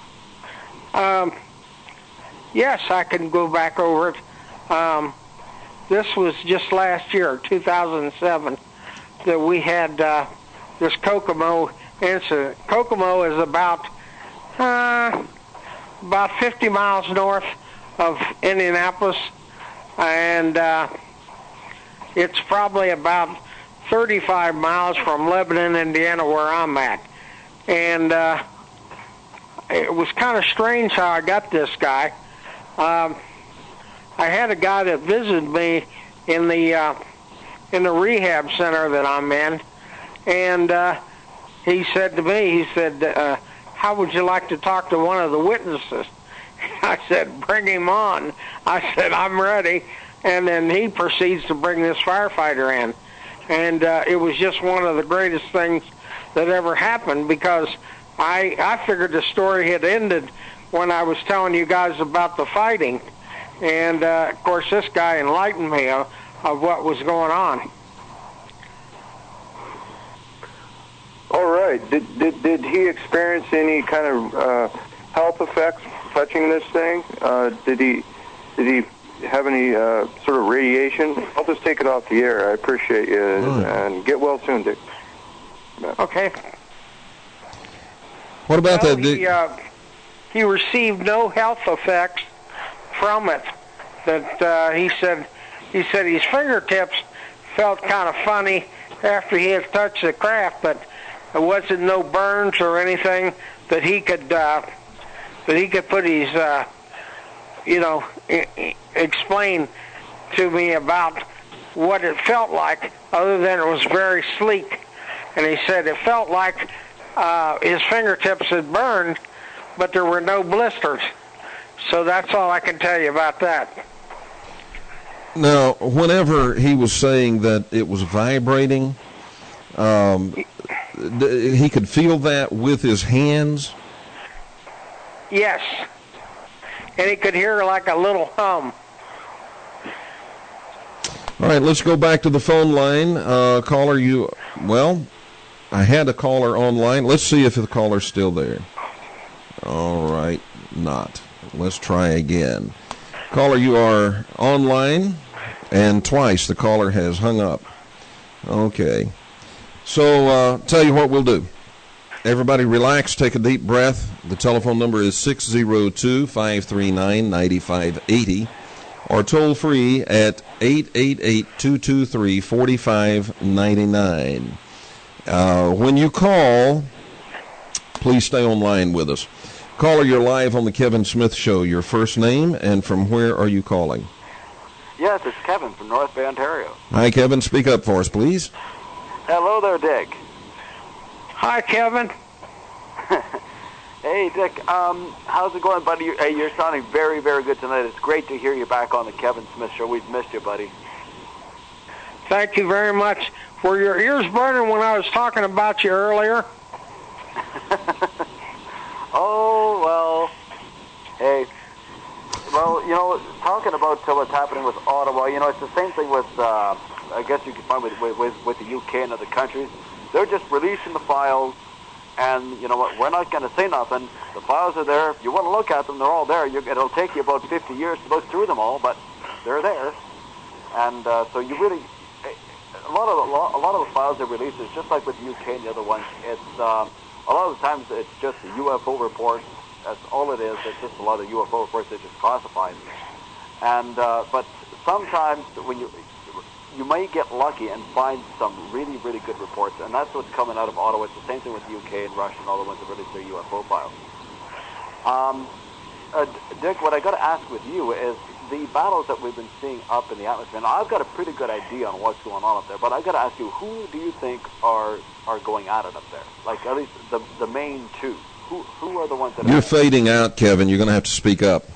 Yes, I can go back over it. This was just last year, 2007, that we had this Kokomo incident. Kokomo is about 50 miles north of Indianapolis, and it's probably about 35 miles from Lebanon, Indiana, where I'm at. And it was kind of strange how I got this guy. I had a guy that visited me in the rehab center that I'm in, and he said to me, how would you like to talk to one of the witnesses? I said, bring him on. I said, I'm ready. And then he proceeds to bring this firefighter in. And it was just one of the greatest things that ever happened, because I figured the story had ended when I was telling you guys about the fighting. And, of course, this guy enlightened me of what was going on. All right. Did he experience any kind of health effects touching this thing? Did he have any sort of radiation? I'll just take it off the air. I appreciate you, and get well soon, Dick. Okay. What about that? He received no health effects from it. That he said his fingertips felt kind of funny after he had touched the craft, but there wasn't no burns or anything that he could put his explain to me about what it felt like, other than it was very sleek. And he said it felt like his fingertips had burned, but there were no blisters. So that's all I can tell you about that. Now, whenever he was saying that it was vibrating, he could feel that with his hands? Yes. And he could hear like a little hum. All right, let's go back to the phone line. Caller, I had a caller online. Let's see if the caller's still there. All right, not. Let's try again. Caller, you are online, and twice the caller has hung up. Okay. So, tell you what we'll do. Everybody relax, take a deep breath. The telephone number is 602-539-9580, or toll free at 888-223-4599. When you call, please stay online with us. Caller, you're live on the Kevin Smith Show. Your first name and from where are you calling? Yes, it's Kevin from North Bay, Ontario. Hi, Kevin. Speak up for us, please. Hello there, Dick. Hi, Kevin. Hey, Dick. How's it going, buddy? You're sounding very, very good tonight. It's great to hear you back on the Kevin Smith Show. We've missed you, buddy. Thank you very much. Were your ears burning when I was talking about you earlier? Oh, well, hey, well, talking about what's happening with Ottawa, it's the same thing with, I guess you can find with the UK and other countries. They're just releasing the files, and you know what, we're not going to say nothing. The files are there. If you want to look at them, they're all there. It'll take you about 50 years to look through them all, but they're there. And so you really, a lot of the files are released. It's just like with the UK and the other ones. It's a lot of the times it's just a UFO report. That's all it is. It's just a lot of UFO reports that just classified. And but sometimes when you might get lucky and find some really, really good reports, and that's what's coming out of Ottawa. It's the same thing with the UK and Russia and all the ones that release their UFO files. Dick, what I got to ask with you is the battles that we've been seeing up in the atmosphere. Now, I've got a pretty good idea on what's going on up there, but I've got to ask you, who do you think are going at it up there? Like, at least the main two. Who are the ones that You're fading out, Kevin. You're going to have to speak up.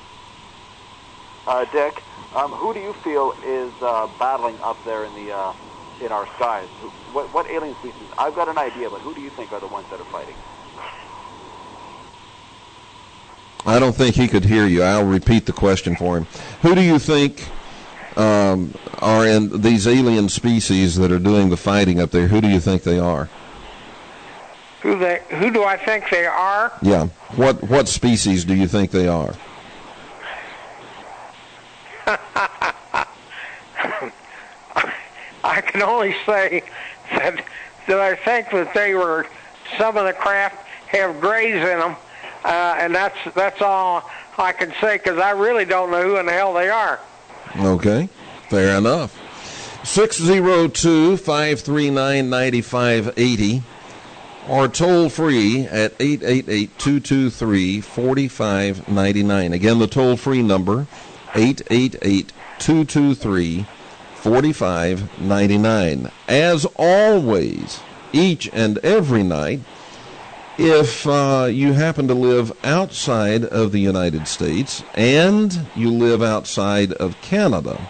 Dick, who do you feel is battling up there in our skies? What alien species? I've got an idea, but who do you think are the ones that are fighting? I don't think he could hear you. I'll repeat the question for him. Who do you think are in these alien species that are doing the fighting up there? Who do you think they are? Who do I think they are? Yeah. What species do you think they are? I can only say that I think that they were, some of the craft have grays in them, and that's all I can say, because I really don't know who in the hell they are. Okay, fair enough. 602-539-9580 or toll free at 888-223-4599. Again, the toll free number 888-223-4599. As always, each and every night, if you happen to live outside of the United States and you live outside of Canada,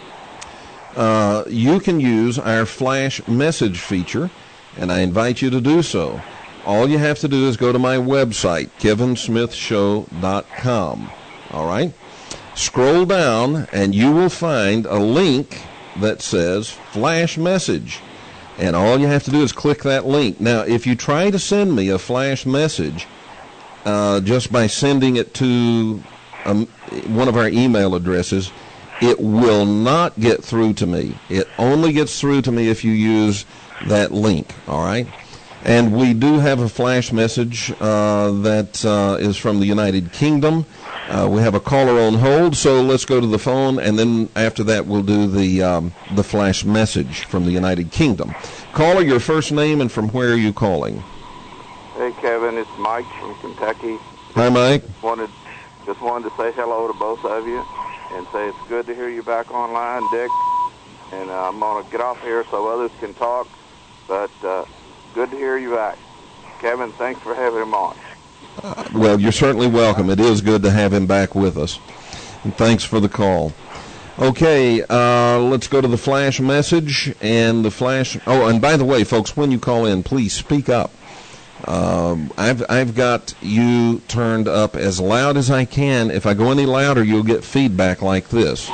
you can use our flash message feature, and I invite you to do so. All you have to do is go to my website, kevinsmithshow.com. All right? Scroll down, and you will find a link that says flash message. And all you have to do is click that link. Now, if you try to send me a flash message just by sending it to one of our email addresses, it will not get through to me. It only gets through to me if you use that link, all right? And we do have a flash message that is from the United Kingdom. We have a caller on hold, so let's go to the phone, and then after that we'll do the flash message from the United Kingdom. Caller, your first name and from where are you calling? Hey, Kevin, it's Mike from Kentucky. Hi, Mike. Just wanted to say hello to both of you and say it's good to hear you back online, Dick. And I'm going to get off here so others can talk, but good to hear you back. Kevin, thanks for having him on. Well, you're certainly welcome. It is good to have him back with us. And thanks for the call. Okay, let's go to the flash message and the flash. Oh, and by the way, folks, when you call in, please speak up. I've got you turned up as loud as I can. If I go any louder, you'll get feedback like this.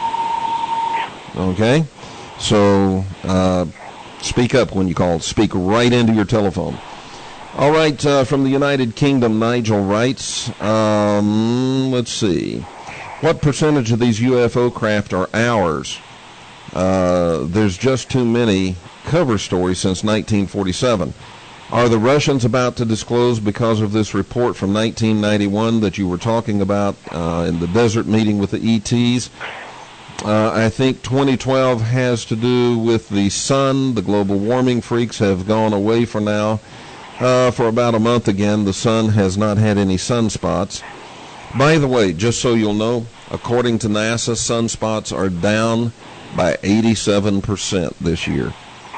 Okay? So speak up when you call. Speak right into your telephone. All right, from the United Kingdom, Nigel writes, let's see. What percentage of these UFO craft are ours? There's just too many cover stories since 1947. Are the Russians about to disclose because of this report from 1991 that you were talking about in the desert meeting with the ETs? I think 2012 has to do with the sun. The global warming freaks have gone away for now. For about a month again, the sun has not had any sunspots. By the way, just so you'll know, according to NASA, sunspots are down by 87% this year.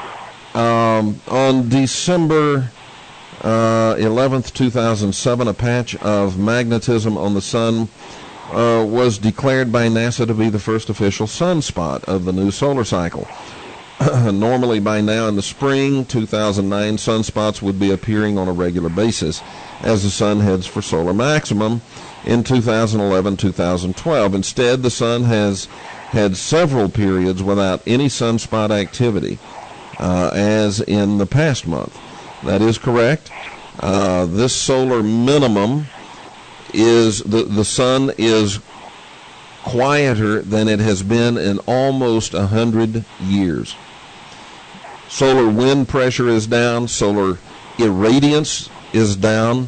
On December 11th, 2007, a patch of magnetism on the sun was declared by NASA to be the first official sunspot of the new solar cycle. Normally by now in the spring 2009, sunspots would be appearing on a regular basis as the sun heads for solar maximum in 2011-2012. Instead, the sun has had several periods without any sunspot activity, as in the past month. That is correct. This solar minimum is the sun is quieter than it has been in almost 100 years. Solar wind pressure is down. Solar irradiance is down.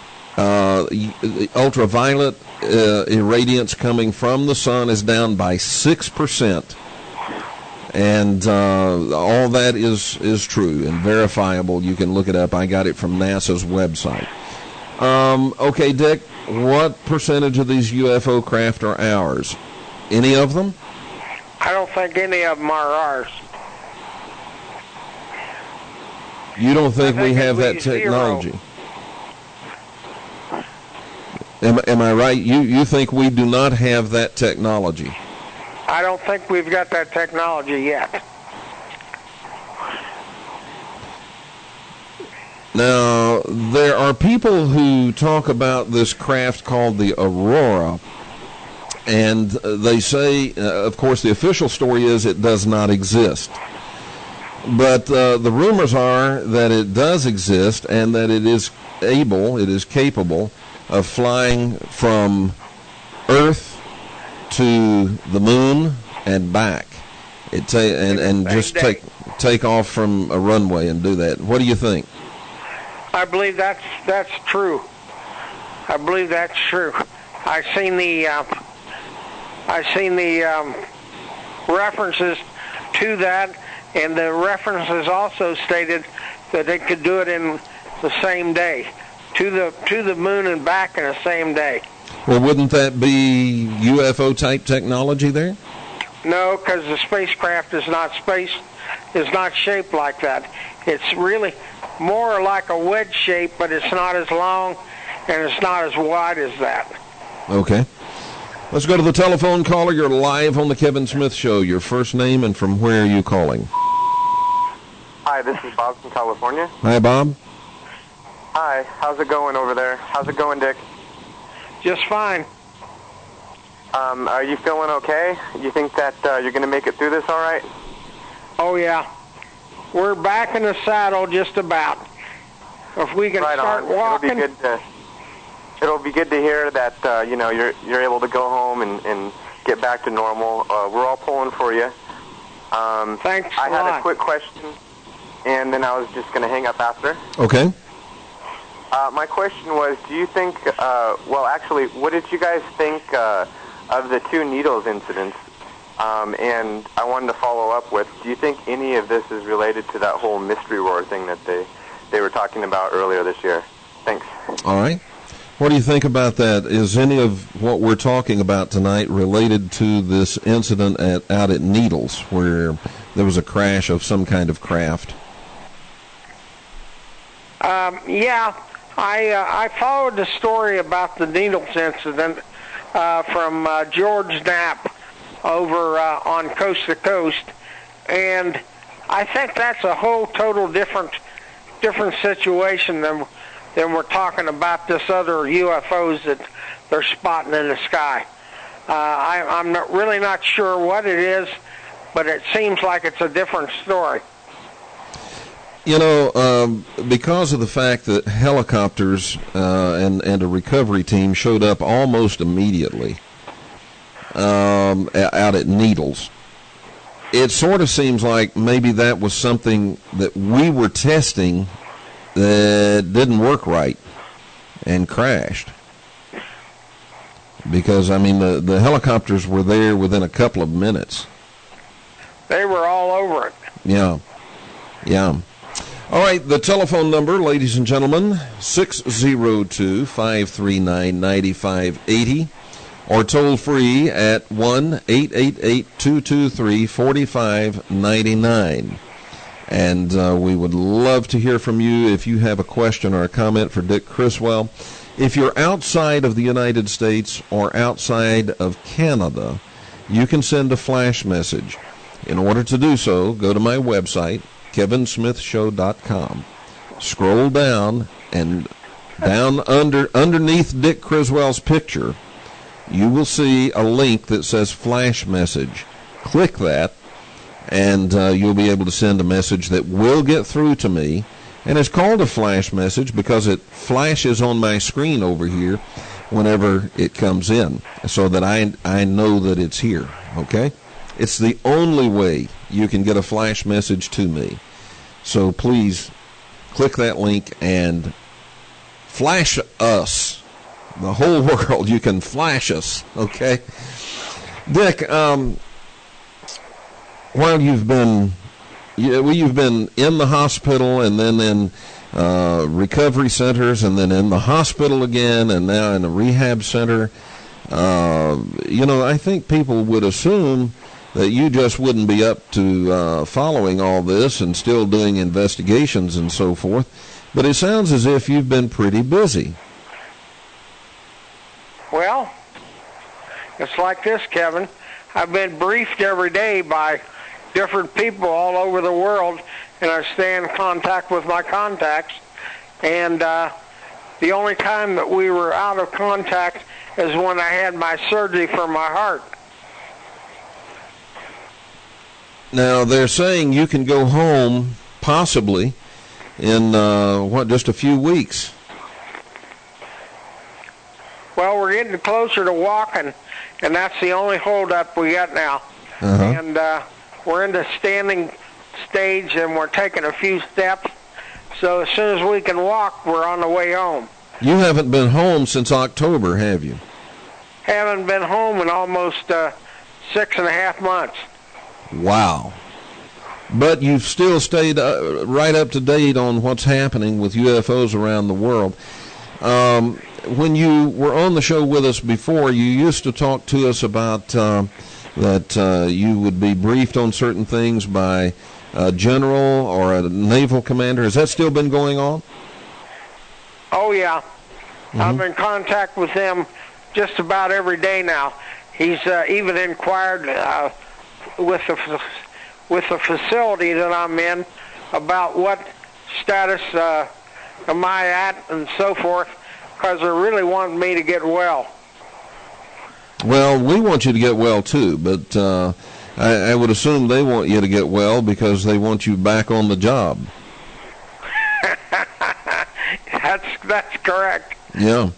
Ultraviolet irradiance coming from the sun is down by 6%. And all that is true and verifiable. You can look it up. I got it from NASA's website. Okay, Dick, what percentage of these UFO craft are ours? Any of them? I don't think any of them are ours. You don't think we have that technology? Am I right? You think we do not have that technology? I don't think we've got that technology yet. Now, there are people who talk about this craft called the Aurora, and they say, of course, the official story is it does not exist. But the rumors are that it does exist and that it is capable of flying from Earth to the moon and back. Take off from a runway and do that. What do you think? I believe that's true. I believe that's true. I've seen the references to that, and the references also stated that they could do it in the same day, to the moon and back in the same day. Well, wouldn't that be UFO type technology there? No, because the spacecraft is not shaped like that. It's really more like a wedge shape, but it's not as long and it's not as wide as that. Okay. Let's go to the telephone caller. You're live on the Kevin Smith Show. Your first name and from where are you calling? Hi, this is Bob from California. Hi, Bob. Hi, how's it going over there? How's it going, Dick? Just fine. Are you feeling okay? You think that you're going to make it through this all right? Oh, yeah. We're back in the saddle just about. If we can start walking. It'll be good to hear that you're able to go home and get back to normal. We're all pulling for you. Thanks I a had lot. a quick question, and then I was just going to hang up after. Okay. My question was, do you think, what did you guys think of the two needles incidents? And I wanted to follow up with, do you think any of this is related to that whole mystery roar thing that they were talking about earlier this year? Thanks. All right. What do you think about that? Is any of what we're talking about tonight related to this incident out at Needles, where there was a crash of some kind of craft? Yeah. I followed the story about the Needles incident from George Knapp over on Coast to Coast, and I think that's a whole total different situation than we're talking about this other UFOs that they're spotting in the sky. I'm really not sure what it is, but it seems like it's a different story. You know, because of the fact that helicopters and a recovery team showed up almost immediately out at Needles, it sort of seems like maybe that was something that we were testing that didn't work right and crashed. Because, I mean, the helicopters were there within a couple of minutes. They were all over it. Yeah. All right, the telephone number, ladies and gentlemen, 602-539-9580, or toll free at 1-888-223-4599. And we would love to hear from you if you have a question or a comment for Dick Criswell. If you're outside of the United States or outside of Canada, you can send a flash message. In order to do so, go to my website, kevinsmithshow.com. Scroll down, and underneath Dick Criswell's picture, you will see a link that says Flash Message. Click that, and you'll be able to send a message that will get through to me. And it's called a flash message because it flashes on my screen over here whenever it comes in, so that I know that it's here, okay? It's the only way you can get a flash message to me. So please click that link and flash us, the whole world. You can flash us, okay? Dick, while you've been in the hospital and then in recovery centers and then in the hospital again and now in a rehab center, I think people would assume that you just wouldn't be up to following all this and still doing investigations and so forth. But it sounds as if you've been pretty busy. Well, it's like this, Kevin. I've been briefed every day by different people all over the world, and I stay in contact with my contacts. And the only time that we were out of contact is when I had my surgery for my heart. Now, they're saying you can go home possibly in, just a few weeks. Well, we're getting closer to walking, and that's the only holdup we got now. Uh-huh. And we're in the standing stage, and we're taking a few steps. So as soon as we can walk, we're on the way home. You haven't been home since October, have you? Haven't been home in almost 6.5 months. Wow. But you've still stayed right up to date on what's happening with UFOs around the world. When you were on the show with us before, you used to talk to us about that you would be briefed on certain things by a general or a naval commander. Has that still been going on? Oh, yeah. Mm-hmm. I'm in contact with him just about every day now. He's even inquired with the facility that I'm in about what status am I at and so forth, because they're really wanting me to get well. Well, we want you to get well too, but I would assume they want you to get well because they want you back on the job. That's correct. Yeah.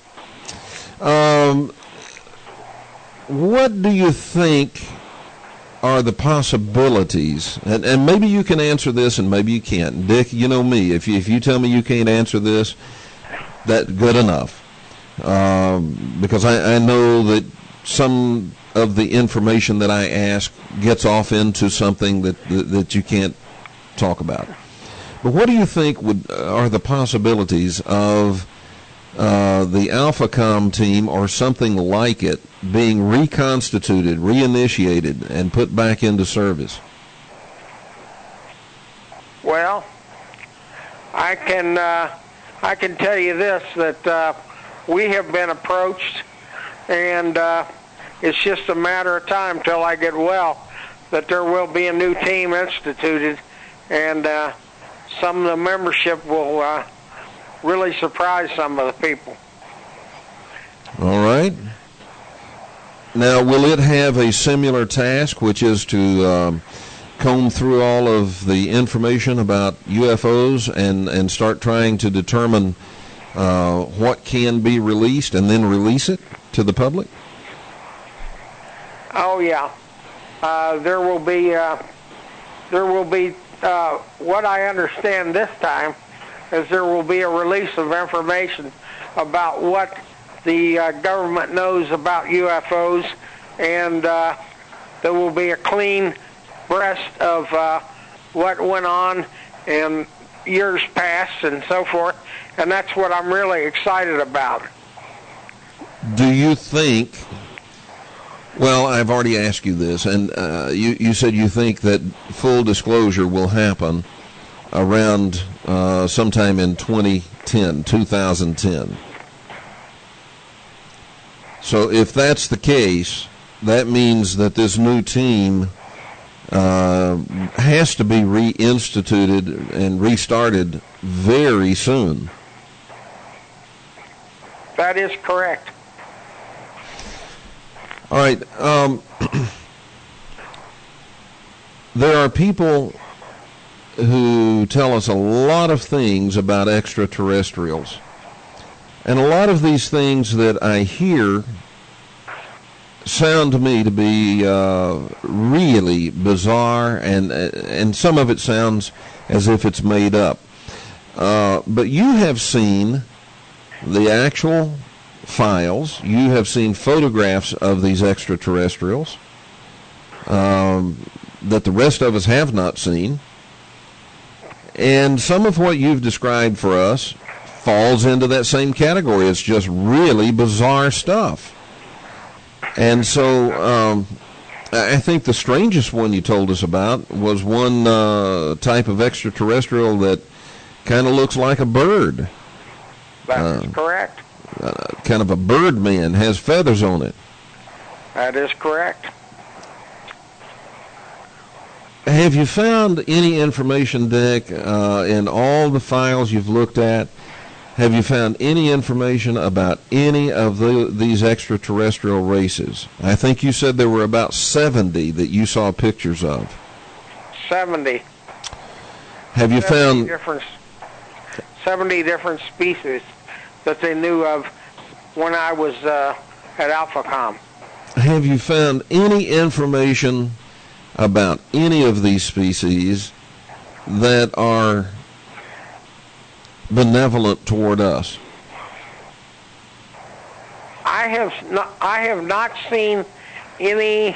What do you think are the possibilities? And maybe you can answer this and maybe you can't. Dick, you know me. If you tell me you can't answer this, that's good enough. Because I know that some of the information that I ask gets off into something that you can't talk about. But what do you think are the possibilities of the AlphaCom team or something like it being reconstituted, reinitiated, and put back into service? Well, I can tell you this, that we have been approached, and it's just a matter of time till I get well, that there will be a new team instituted, and some of the membership will really surprise some of the people. All right. Now, will it have a similar task, which is to comb through all of the information about UFOs and start trying to determine what can be released and then release it to the public? Oh, yeah. There will be what I understand this time is there will be a release of information about what the government knows about UFOs, and there will be a clean breast of what went on in years past and so forth, and that's what I'm really excited about. Do you think, well, I've already asked you this, and you said you think that full disclosure will happen around sometime in 2010. So if that's the case, that means that this new team has to be reinstituted and restarted very soon. That is correct. All right. There are people who tell us a lot of things about extraterrestrials. And a lot of these things that I hear sound to me to be really bizarre, and some of it sounds as if it's made up. But you have seen the actual files. You have seen photographs of these extraterrestrials that the rest of us have not seen. And some of what you've described for us falls into that same category. It's just really bizarre stuff. And so I think the strangest one you told us about was one type of extraterrestrial that kind of looks like a bird. That is correct. Kind of a bird man, has feathers on it. That is correct. Have you found any information, Dick, in all the files you've looked at? Have you found any information about any of these extraterrestrial races? I think you said there were about 70 that you saw pictures of. 70. Have you found 70 different species that they knew of when I was at AlphaCom. Have you found any information about any of these species that are benevolent toward us? I have not seen any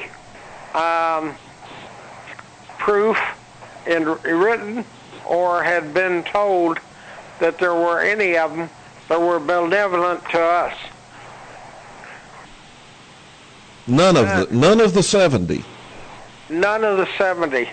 proof in written or had been told that there were any of them that were benevolent to us. None of the 70. None of the 70.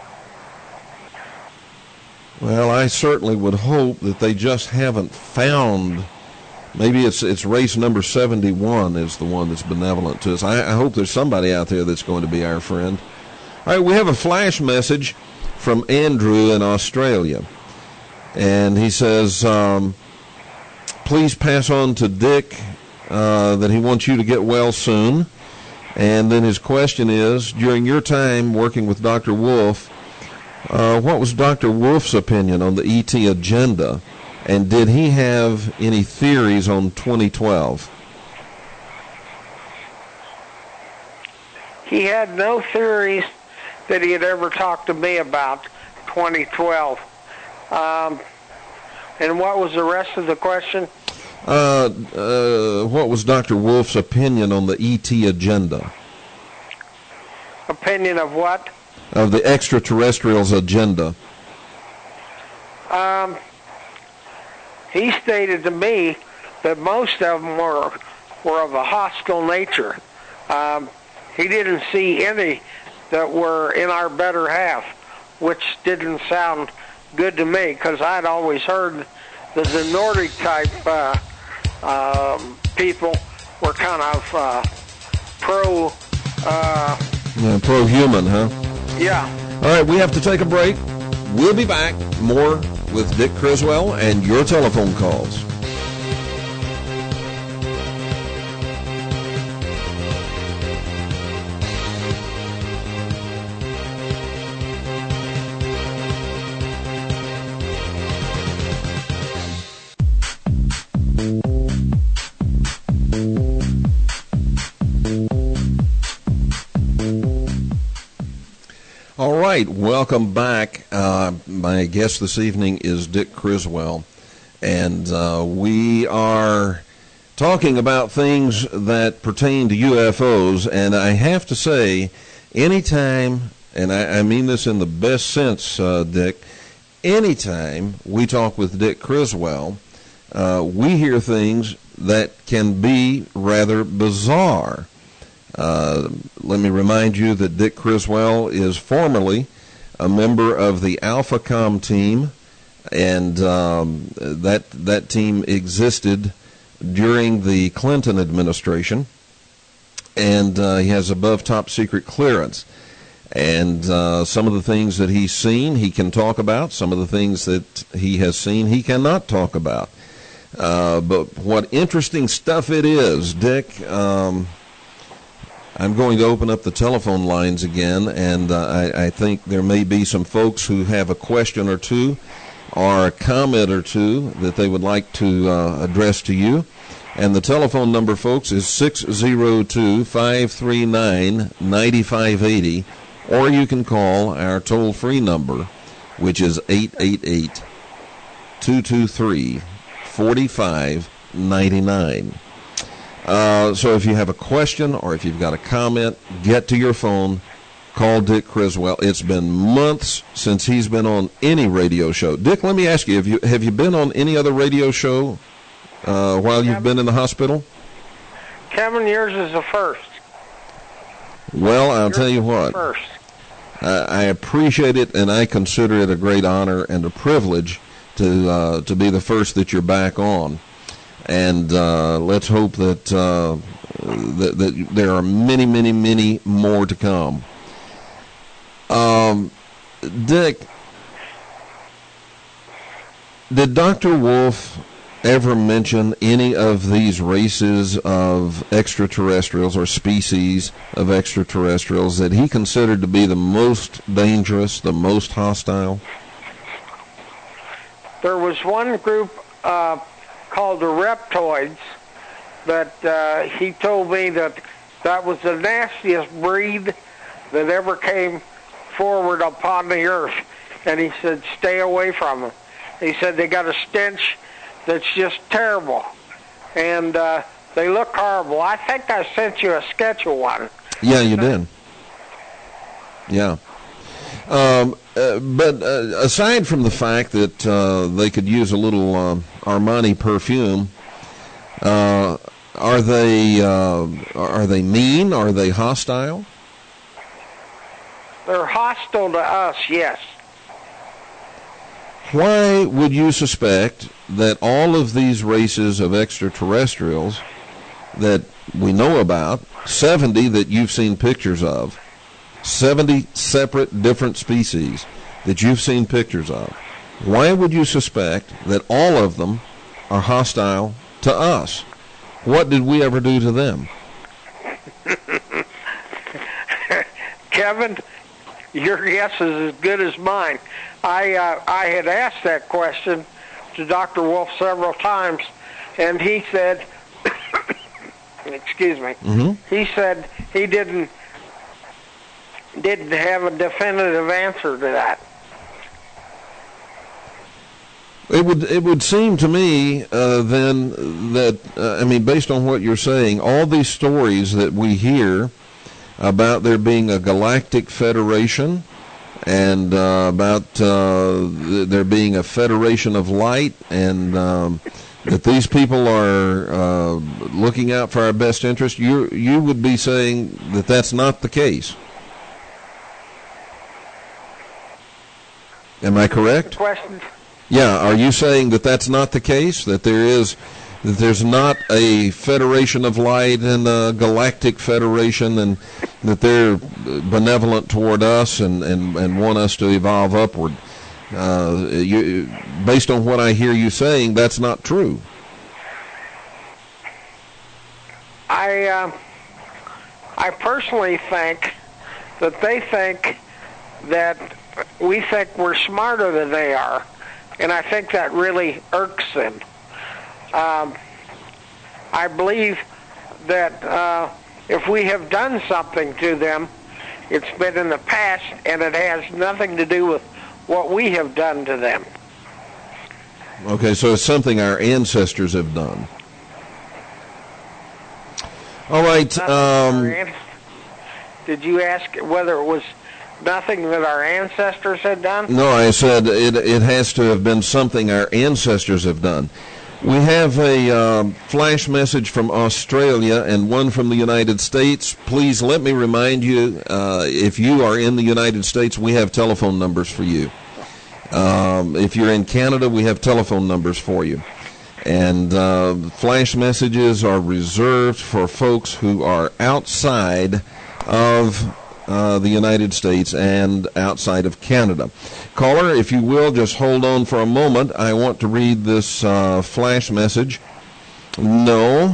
Well, I certainly would hope that they just haven't found. Maybe it's race number 71 is the one that's benevolent to us. I hope there's somebody out there that's going to be our friend. All right, we have a flash message from Andrew in Australia. And he says, please pass on to Dick that he wants you to get well soon. And then his question is, during your time working with Dr. Wolf, what was Dr. Wolf's opinion on the ET agenda? And did he have any theories on 2012? He had no theories that he had ever talked to me about 2012. And what was the rest of the question? What was Dr. Wolf's opinion on the ET agenda? Opinion of what? Of the extraterrestrials' agenda. He stated to me that most of them were of a hostile nature. He didn't see any that were in our better half, which didn't sound good to me, because I'd always heard that the Nordic type people were kind of pro-human, huh? Yeah. All right, we have to take a break. We'll be back. More with Dick Criswell and your telephone calls. All right, welcome back. My guest this evening is Dick Criswell, and we are talking about things that pertain to UFOs, and I have to say, anytime, and I mean this in the best sense, Dick, anytime we talk with Dick Criswell, we hear things that can be rather bizarre. Let me remind you that Dick Criswell is formerly a member of the AlphaCom team, and that team existed during the Clinton administration, and he has above top secret clearance. And some of the things that he's seen, he can talk about. Some of the things that he has seen, he cannot talk about. But what interesting stuff it is, Dick. I'm going to open up the telephone lines again, and I think there may be some folks who have a question or two or a comment or two that they would like to address to you. And the telephone number, folks, is 602-539-9580, or you can call our toll-free number, which is 888-223-4599. So if you have a question or if you've got a comment, get to your phone, call Dick Criswell. It's been months since he's been on any radio show. Dick, let me ask you, have you been on any other radio show while you've been in the hospital? Kevin, yours is the first. Well, I'll tell you what. First. I appreciate it, and I consider it a great honor and a privilege to be the first that you're back on. And let's hope that that there are many, many, many more to come. Dick, did Dr. Wolf ever mention any of these races of extraterrestrials or species of extraterrestrials that he considered to be the most dangerous, the most hostile? There was one group called the Reptoids that he told me that was the nastiest breed that ever came forward upon the earth. And he said, stay away from them. He said they got a stench that's just terrible. And they look horrible. I think I sent you a sketch of one. Yeah, you did. Yeah. But aside from the fact that they could use a little Armani perfume, are they mean? Are they hostile? They're hostile to us, yes. Why would you suspect that all of these races of extraterrestrials that we know about, 70 that you've seen pictures of, 70 separate different species that you've seen pictures of, why would you suspect that all of them are hostile to us? What did we ever do to them? Kevin, your guess is as good as mine. I had asked that question to Dr. Wolf several times, and he said, excuse me, he said he didn't have a definitive answer to that. It would seem to me then that I mean, based on what you're saying, all these stories that we hear about there being a galactic federation and about there being a federation of light, and that these people are looking out for our best interest, you would be saying that that's not the case. Am I correct? Question. Yeah, are you saying that that's not the case? That there's not a federation of light and a galactic federation, and that they're benevolent toward us and want us to evolve upward? Based on what I hear you saying, that's not true. I personally think that they think that we think we're smarter than they are, and I think that really irks them. I believe that if we have done something to them, it's been in the past, and it has nothing to do with what we have done to them. Okay, so it's something our ancestors have done. All right. Did you ask whether it was nothing that our ancestors had done? No, I said it has to have been something our ancestors have done. We have a flash message from Australia and one from the United States. Please let me remind you, if you are in the United States, we have telephone numbers for you. If you're in Canada, we have telephone numbers for you. And flash messages are reserved for folks who are outside of the United States and outside of Canada. Caller, if you will, just hold on for a moment. I want to read this flash message. No.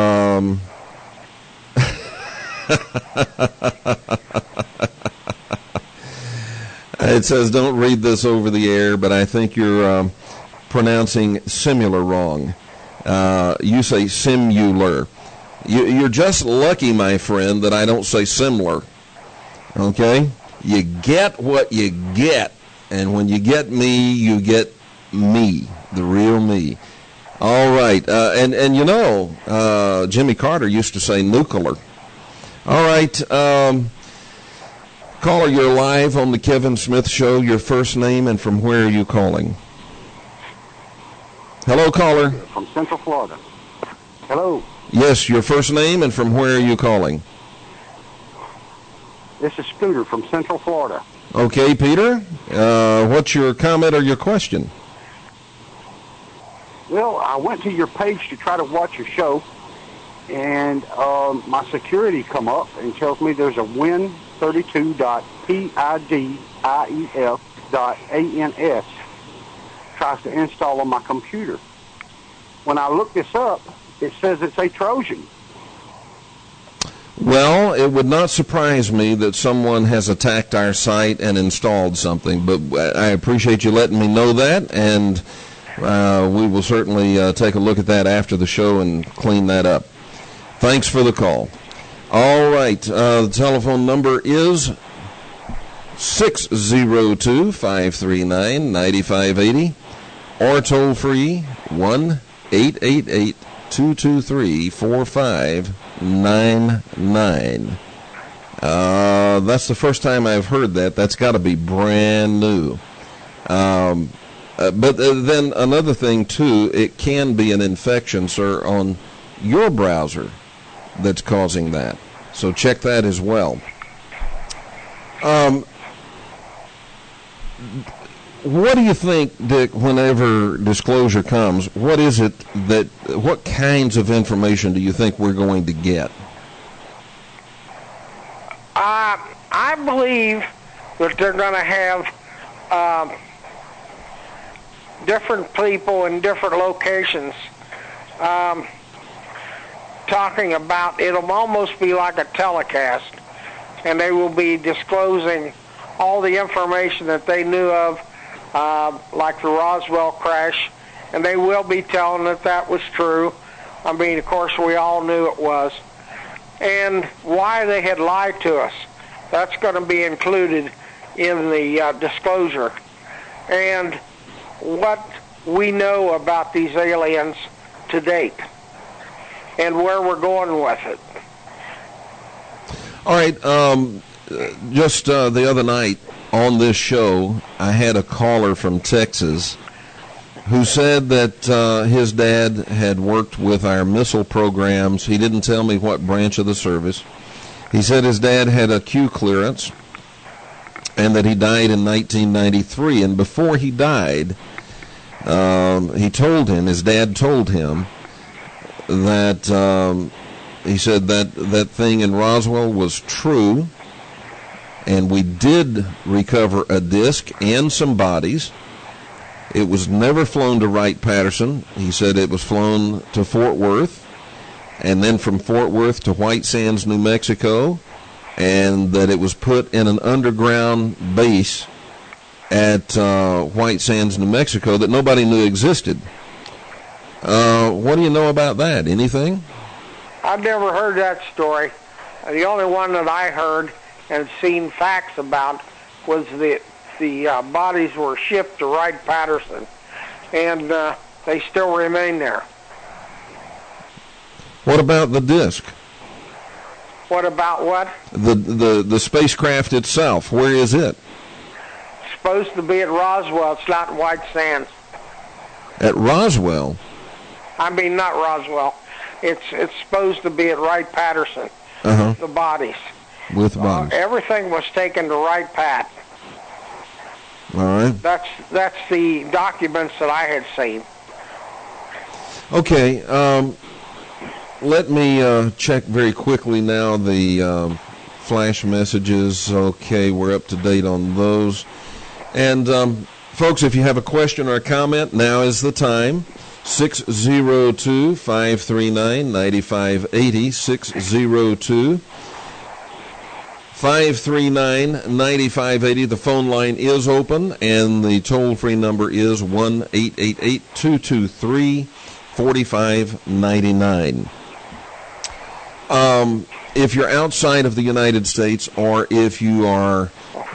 It says, don't read this over the air, but I think you're pronouncing similar wrong. You say simular. You're just lucky, my friend, that I don't say similar. Okay? You get what you get. And when you get me, you get me, the real me. All right. And you know, Jimmy Carter used to say nuclear. All right. Caller, you're live on the Kevin Smith Show. Your first name and from where are you calling? Hello, caller. From Central Florida. Hello. Yes, your first name and from where are you calling? This is Scooter from Central Florida. Okay, Peter. What's your comment or your question? Well, I went to your page to try to watch your show, and my security come up and tells me there's a Win32.PIDIEF.ANS tries to install on my computer. When I look this up, it says it's a Trojan. Well, it would not surprise me that someone has attacked our site and installed something, but I appreciate you letting me know that, and we will certainly take a look at that after the show and clean that up. Thanks for the call. All right, the telephone number is 602-539-9580 or toll free 1-888-223-4599. That's the first time I've heard that. That's got to be brand new. But then another thing, too, it can be an infection, sir, on your browser that's causing that. So check that as well. What do you think, Dick, whenever disclosure comes, what kinds of information do you think we're going to get? I believe that they're going to have different people in different locations talking about, it'll almost be like a telecast, and they will be disclosing all the information that they knew of, like the Roswell crash, and they will be telling that was true. I mean, of course, we all knew it was. And why they had lied to us. That's going to be included in the disclosure. And what we know about these aliens to date and where we're going with it. All right. Just the other night on this show, I had a caller from Texas who said that his dad had worked with our missile programs. He didn't tell me what branch of the service. He said his dad had a Q clearance and that he died in 1993. And before he died, his dad told him that he said that thing in Roswell was true, and we did recover a disc and some bodies. It was never flown to Wright-Patterson. He said it was flown to Fort Worth, and then from Fort Worth to White Sands, New Mexico, and that it was put in an underground base at White Sands, New Mexico that nobody knew existed. What do you know about that? Anything? I've never heard that story. The only one that I heard and seen facts about was the bodies were shipped to Wright-Patterson, and they still remain there. What about the disc? What about what? The spacecraft itself. Where is it? It's supposed to be at Roswell. It's not in White Sands. At Roswell? I mean, not Roswell. It's supposed to be at Wright-Patterson. Uh-huh. The bodies. With bodies. Everything was taken to Wright-Pat. All right. That's the documents that I had seen. Okay. Let me check very quickly now the flash messages. Okay, we're up to date on those. And, folks, if you have a question or a comment, now is the time. 602-539-9580, 602-539-9580. The phone line is open, and the toll-free number is 1-888-223-4599. If you're outside of the United States, or if you are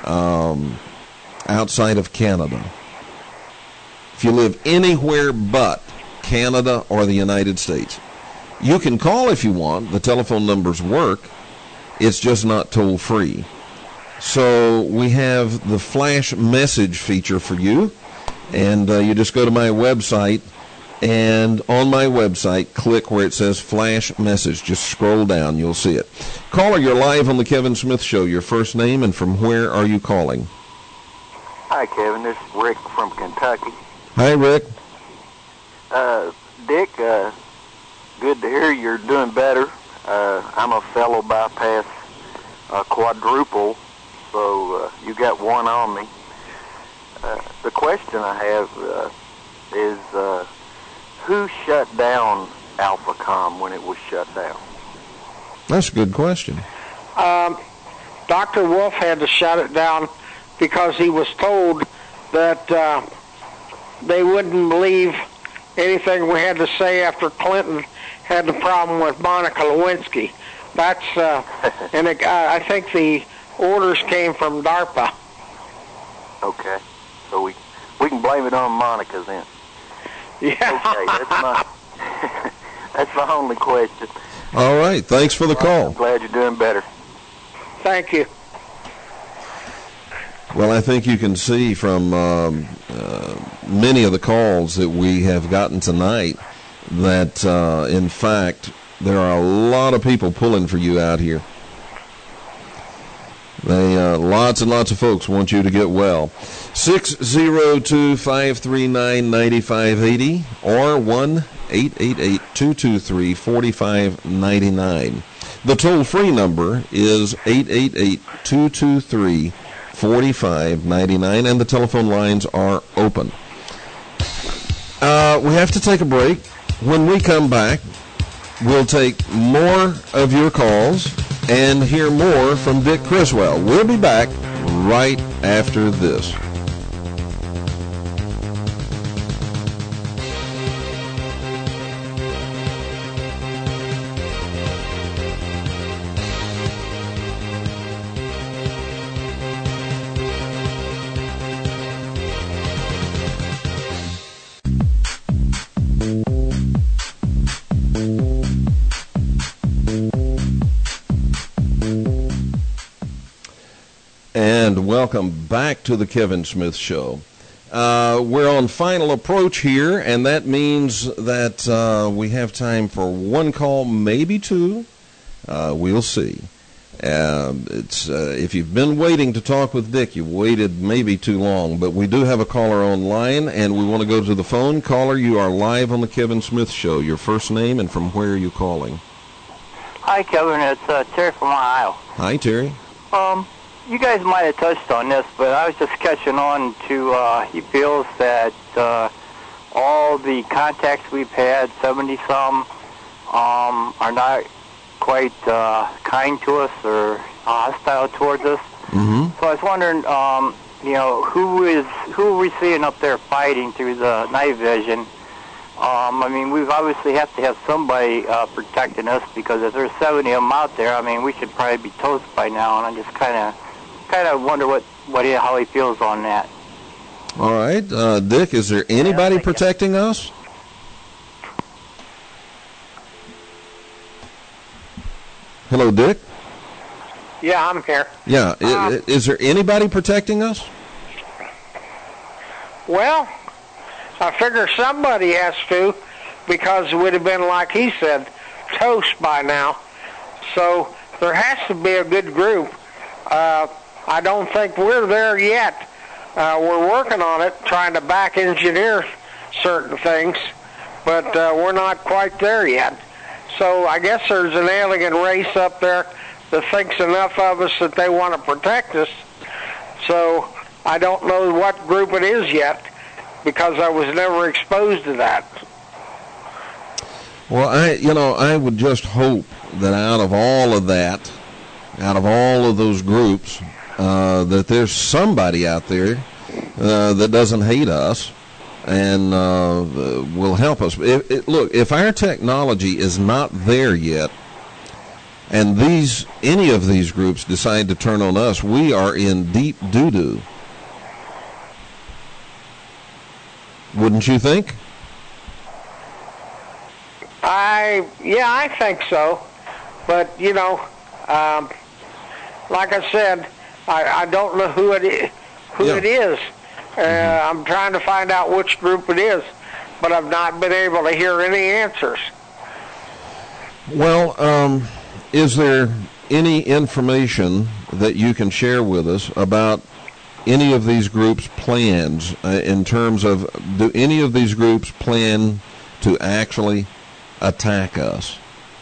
outside of Canada, if you live anywhere but Canada or the United States, you can call if you want. The telephone numbers work. It's just not toll-free. So we have the flash message feature for you, and you just go to my website, and on my website, click where it says flash message. Just scroll down. You'll see it. Caller, you're live on the Kevin Smith Show. Your first name and from where are you calling? Hi, Kevin. This is Rick from Kentucky. Hi, Rick. Dick, good to hear you're doing better. I'm a fellow bypass quadruple, so you got one on me. The question I have is who shut down AlphaCom when it was shut down? That's a good question. Dr. Wolf had to shut it down because he was told that they wouldn't believe anything we had to say after Clinton had the problem with Monica Lewinsky. That's and I think the orders came from DARPA. Okay, so we can blame it on Monica then. Yeah. Okay, that's my only question. All right, thanks for the call. I'm glad you're doing better. Thank you. Well, I think you can see from many of the calls that we have gotten tonight that, in fact, there are a lot of people pulling for you out here. Lots and lots of folks want you to get well. 602-539-9580 or 1-888-223-4599. The toll-free number is 888-223-4599, and the telephone lines are open. We have to take a break. When we come back, we'll take more of your calls and hear more from Dick Criswell. We'll be back right after this. And welcome back to the Kevin Smith Show. We're on final approach here, and that means that we have time for one call, maybe two. We'll see. If you've been waiting to talk with Dick, you've waited maybe too long, but we do have a caller online, and we want to go to the phone. Caller, you are live on the Kevin Smith Show. Your first name and from where are you calling? Hi, Kevin. It's Terry from Ohio. Hi, Terry. You guys might have touched on this, but I was just catching on to, he feels that all the contacts we've had, 70-some, are not quite kind to us or hostile towards us. Mm-hmm. So I was wondering, who are we seeing up there fighting through the night vision? I mean, we obviously have to have somebody protecting us, because if there's 70 of them out there, I mean, we should probably be toast by now, and I just kind of wonder how he feels on that. All right. Dick, is there anybody protecting us? Hello, Dick? Yeah, I'm here. Yeah. Is there anybody protecting us? Well, I figure somebody has to, because it would have been, like he said, toast by now. So there has to be a good group. I don't think we're there yet. We're working on it, trying to back engineer certain things, but we're not quite there yet. So I guess there's an alien race up there that thinks enough of us that they want to protect us. So I don't know what group it is yet, because I was never exposed to that. Well, I would just hope that out of all of that, out of all of those groups, that there's somebody out there that doesn't hate us and will help us. Look, if our technology is not there yet, and any of these groups decide to turn on us, we are in deep doo-doo. Wouldn't you think? I think so. But, like I said, I don't know who it is. I'm trying to find out which group it is, but I've not been able to hear any answers. Well, is there any information that you can share with us about any of these groups' plans in terms of, do any of these groups plan to actually attack us?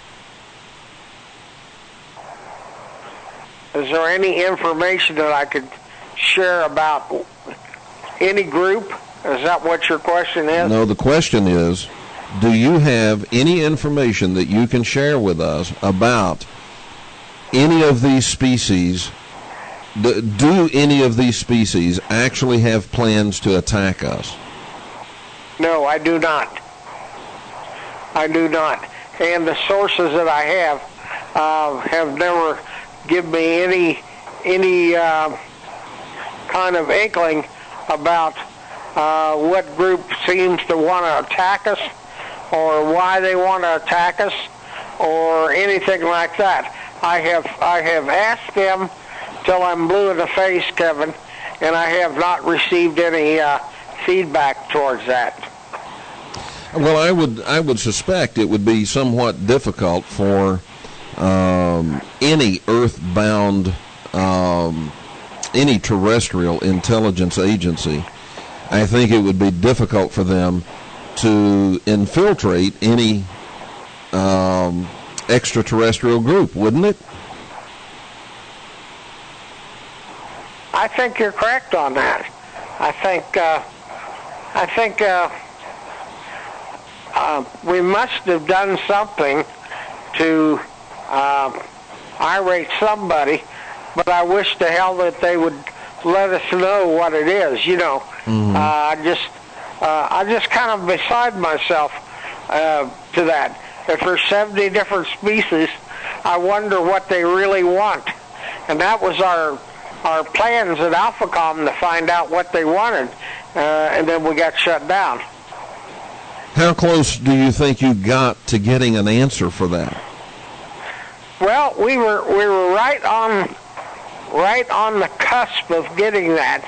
Is there any information that I could share about any group? Is that what your question is? No, the question is, do you have any information that you can share with us about any of these species? Do any of these species actually have plans to attack us? No, I do not. I do not. And the sources that I have never given me any kind of inkling about what group seems to want to attack us, or why they want to attack us, or anything like that. I have asked them till I'm blue in the face, Kevin, and I have not received any feedback towards that. Well, I would suspect it would be somewhat difficult for any earthbound, any terrestrial intelligence agency. I think it would be difficult for them to infiltrate any extraterrestrial group, wouldn't it? I think you're correct on that. I think we must have done something to irate somebody, but I wish to hell that they would let us know what it is. Mm-hmm. I just kind of beside myself to that. If there's 70 different species, I wonder what they really want. And that was our plans at AlphaCom, to find out what they wanted, and then we got shut down. How close do you think you got to getting an answer for that? Well, we were right on the cusp of getting that,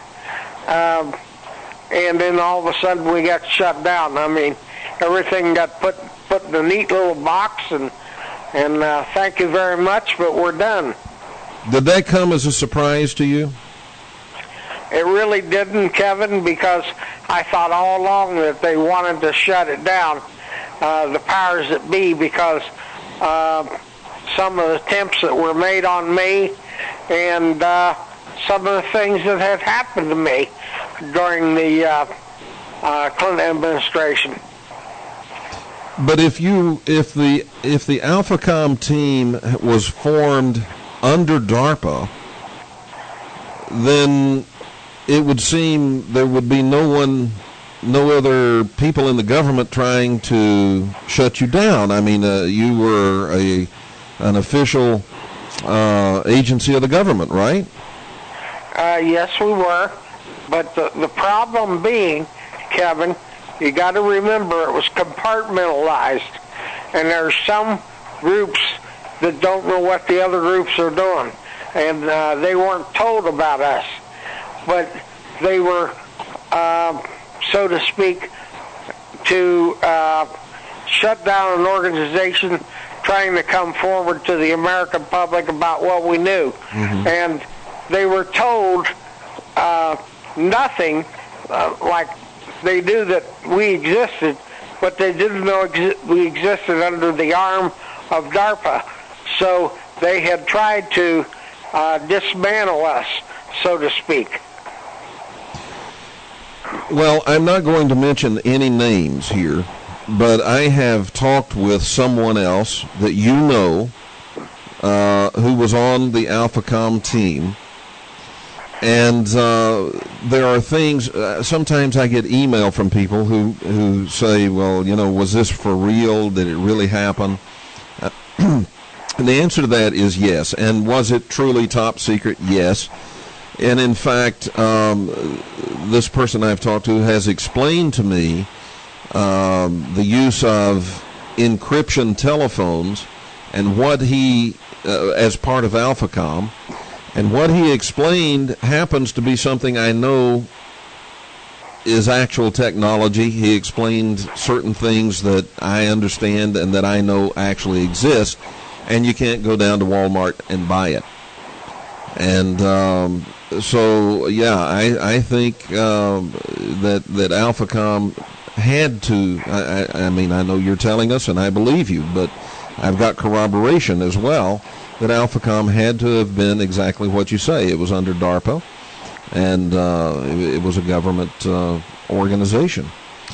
and then all of a sudden we got shut down. I mean, everything got put in a neat little box, and thank you very much, but we're done. Did that come as a surprise to you? It really didn't, Kevin, because I thought all along that they wanted to shut it down, the powers that be, because some of the attempts that were made on me, and some of the things that had happened to me during the Clinton administration. But if the AlphaCom team was formed under DARPA, then it would seem there would be no other people in the government trying to shut you down. I mean, you were an official agency of the government, right? Yes, we were. But the problem being, Kevin, you got to remember it was compartmentalized, and there's some groups that don't know what the other groups are doing, and they weren't told about us. But they were, so to speak, to shut down an organization trying to come forward to the American public about what we knew. Mm-hmm. And they were told nothing, like they knew that we existed, but they didn't know we existed under the arm of DARPA. So they had tried to dismantle us, so to speak. Well, I'm not going to mention any names here, but I have talked with someone else that you know who was on the AlphaCom team. And there are things, sometimes I get email from people who say, well, was this for real? Did it really happen? And the answer to that is yes. And was it truly top secret? Yes. And in fact, this person I've talked to has explained to me the use of encryption telephones and what he, as part of AlphaCom, and what he explained happens to be something I know is actual technology. He explained certain things that I understand and that I know actually exist, and you can't go down to Walmart and buy it. And so, yeah, I think that AlphaCom had to, I mean, I know you're telling us, and I believe you, but I've got corroboration as well that AlphaCom had to have been exactly what you say. It was under DARPA, and it was a government organization.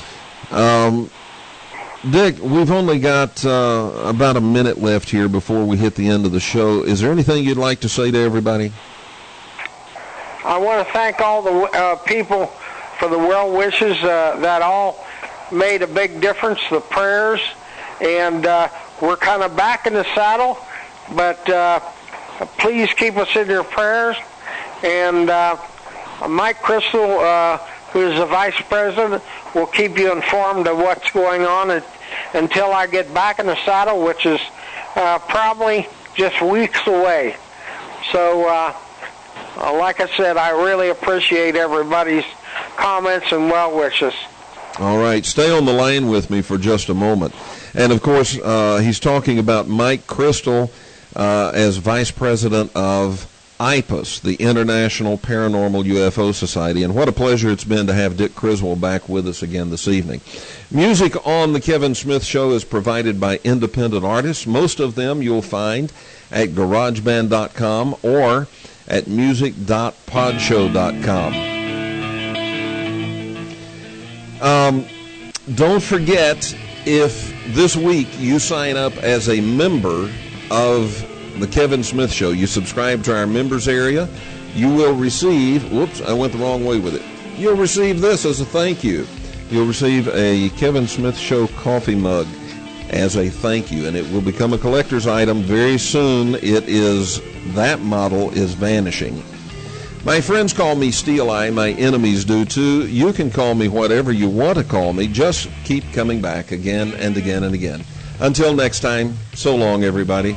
Dick, we've only got about a minute left here before we hit the end of the show. Is there anything you'd like to say to everybody? I want to thank all the people for the well wishes. That all made a big difference, the prayers, and we're kind of back in the saddle, but please keep us in your prayers. And Mike Crystal, who is the vice president, will keep you informed of what's going on until I get back in the saddle, which is probably just weeks away. So, like I said, I really appreciate everybody's comments and well wishes. All right, stay on the line with me for just a moment. And, of course, he's talking about Mike Crystal as vice president of IPUS, the International Paranormal UFO Society. And what a pleasure it's been to have Dick Criswell back with us again this evening. Music on The Kevin Smith Show is provided by independent artists. Most of them you'll find at GarageBand.com or at music.podshow.com. Don't forget, if this week you sign up as a member of The Kevin Smith Show, you subscribe to our members area, you will receive, whoops, I went the wrong way with it. You'll receive this as a thank you. You'll receive a Kevin Smith Show coffee mug as a thank you, and it will become a collector's item very soon. That model is vanishing. My friends call me Steel Eye. My enemies do too. You can call me whatever you want to call me. Just keep coming back again and again and again. Until next time, so long, everybody.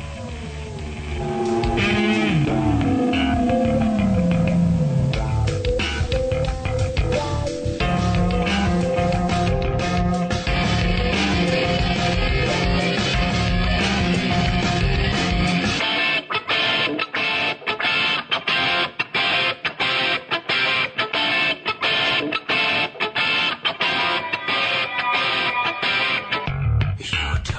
Your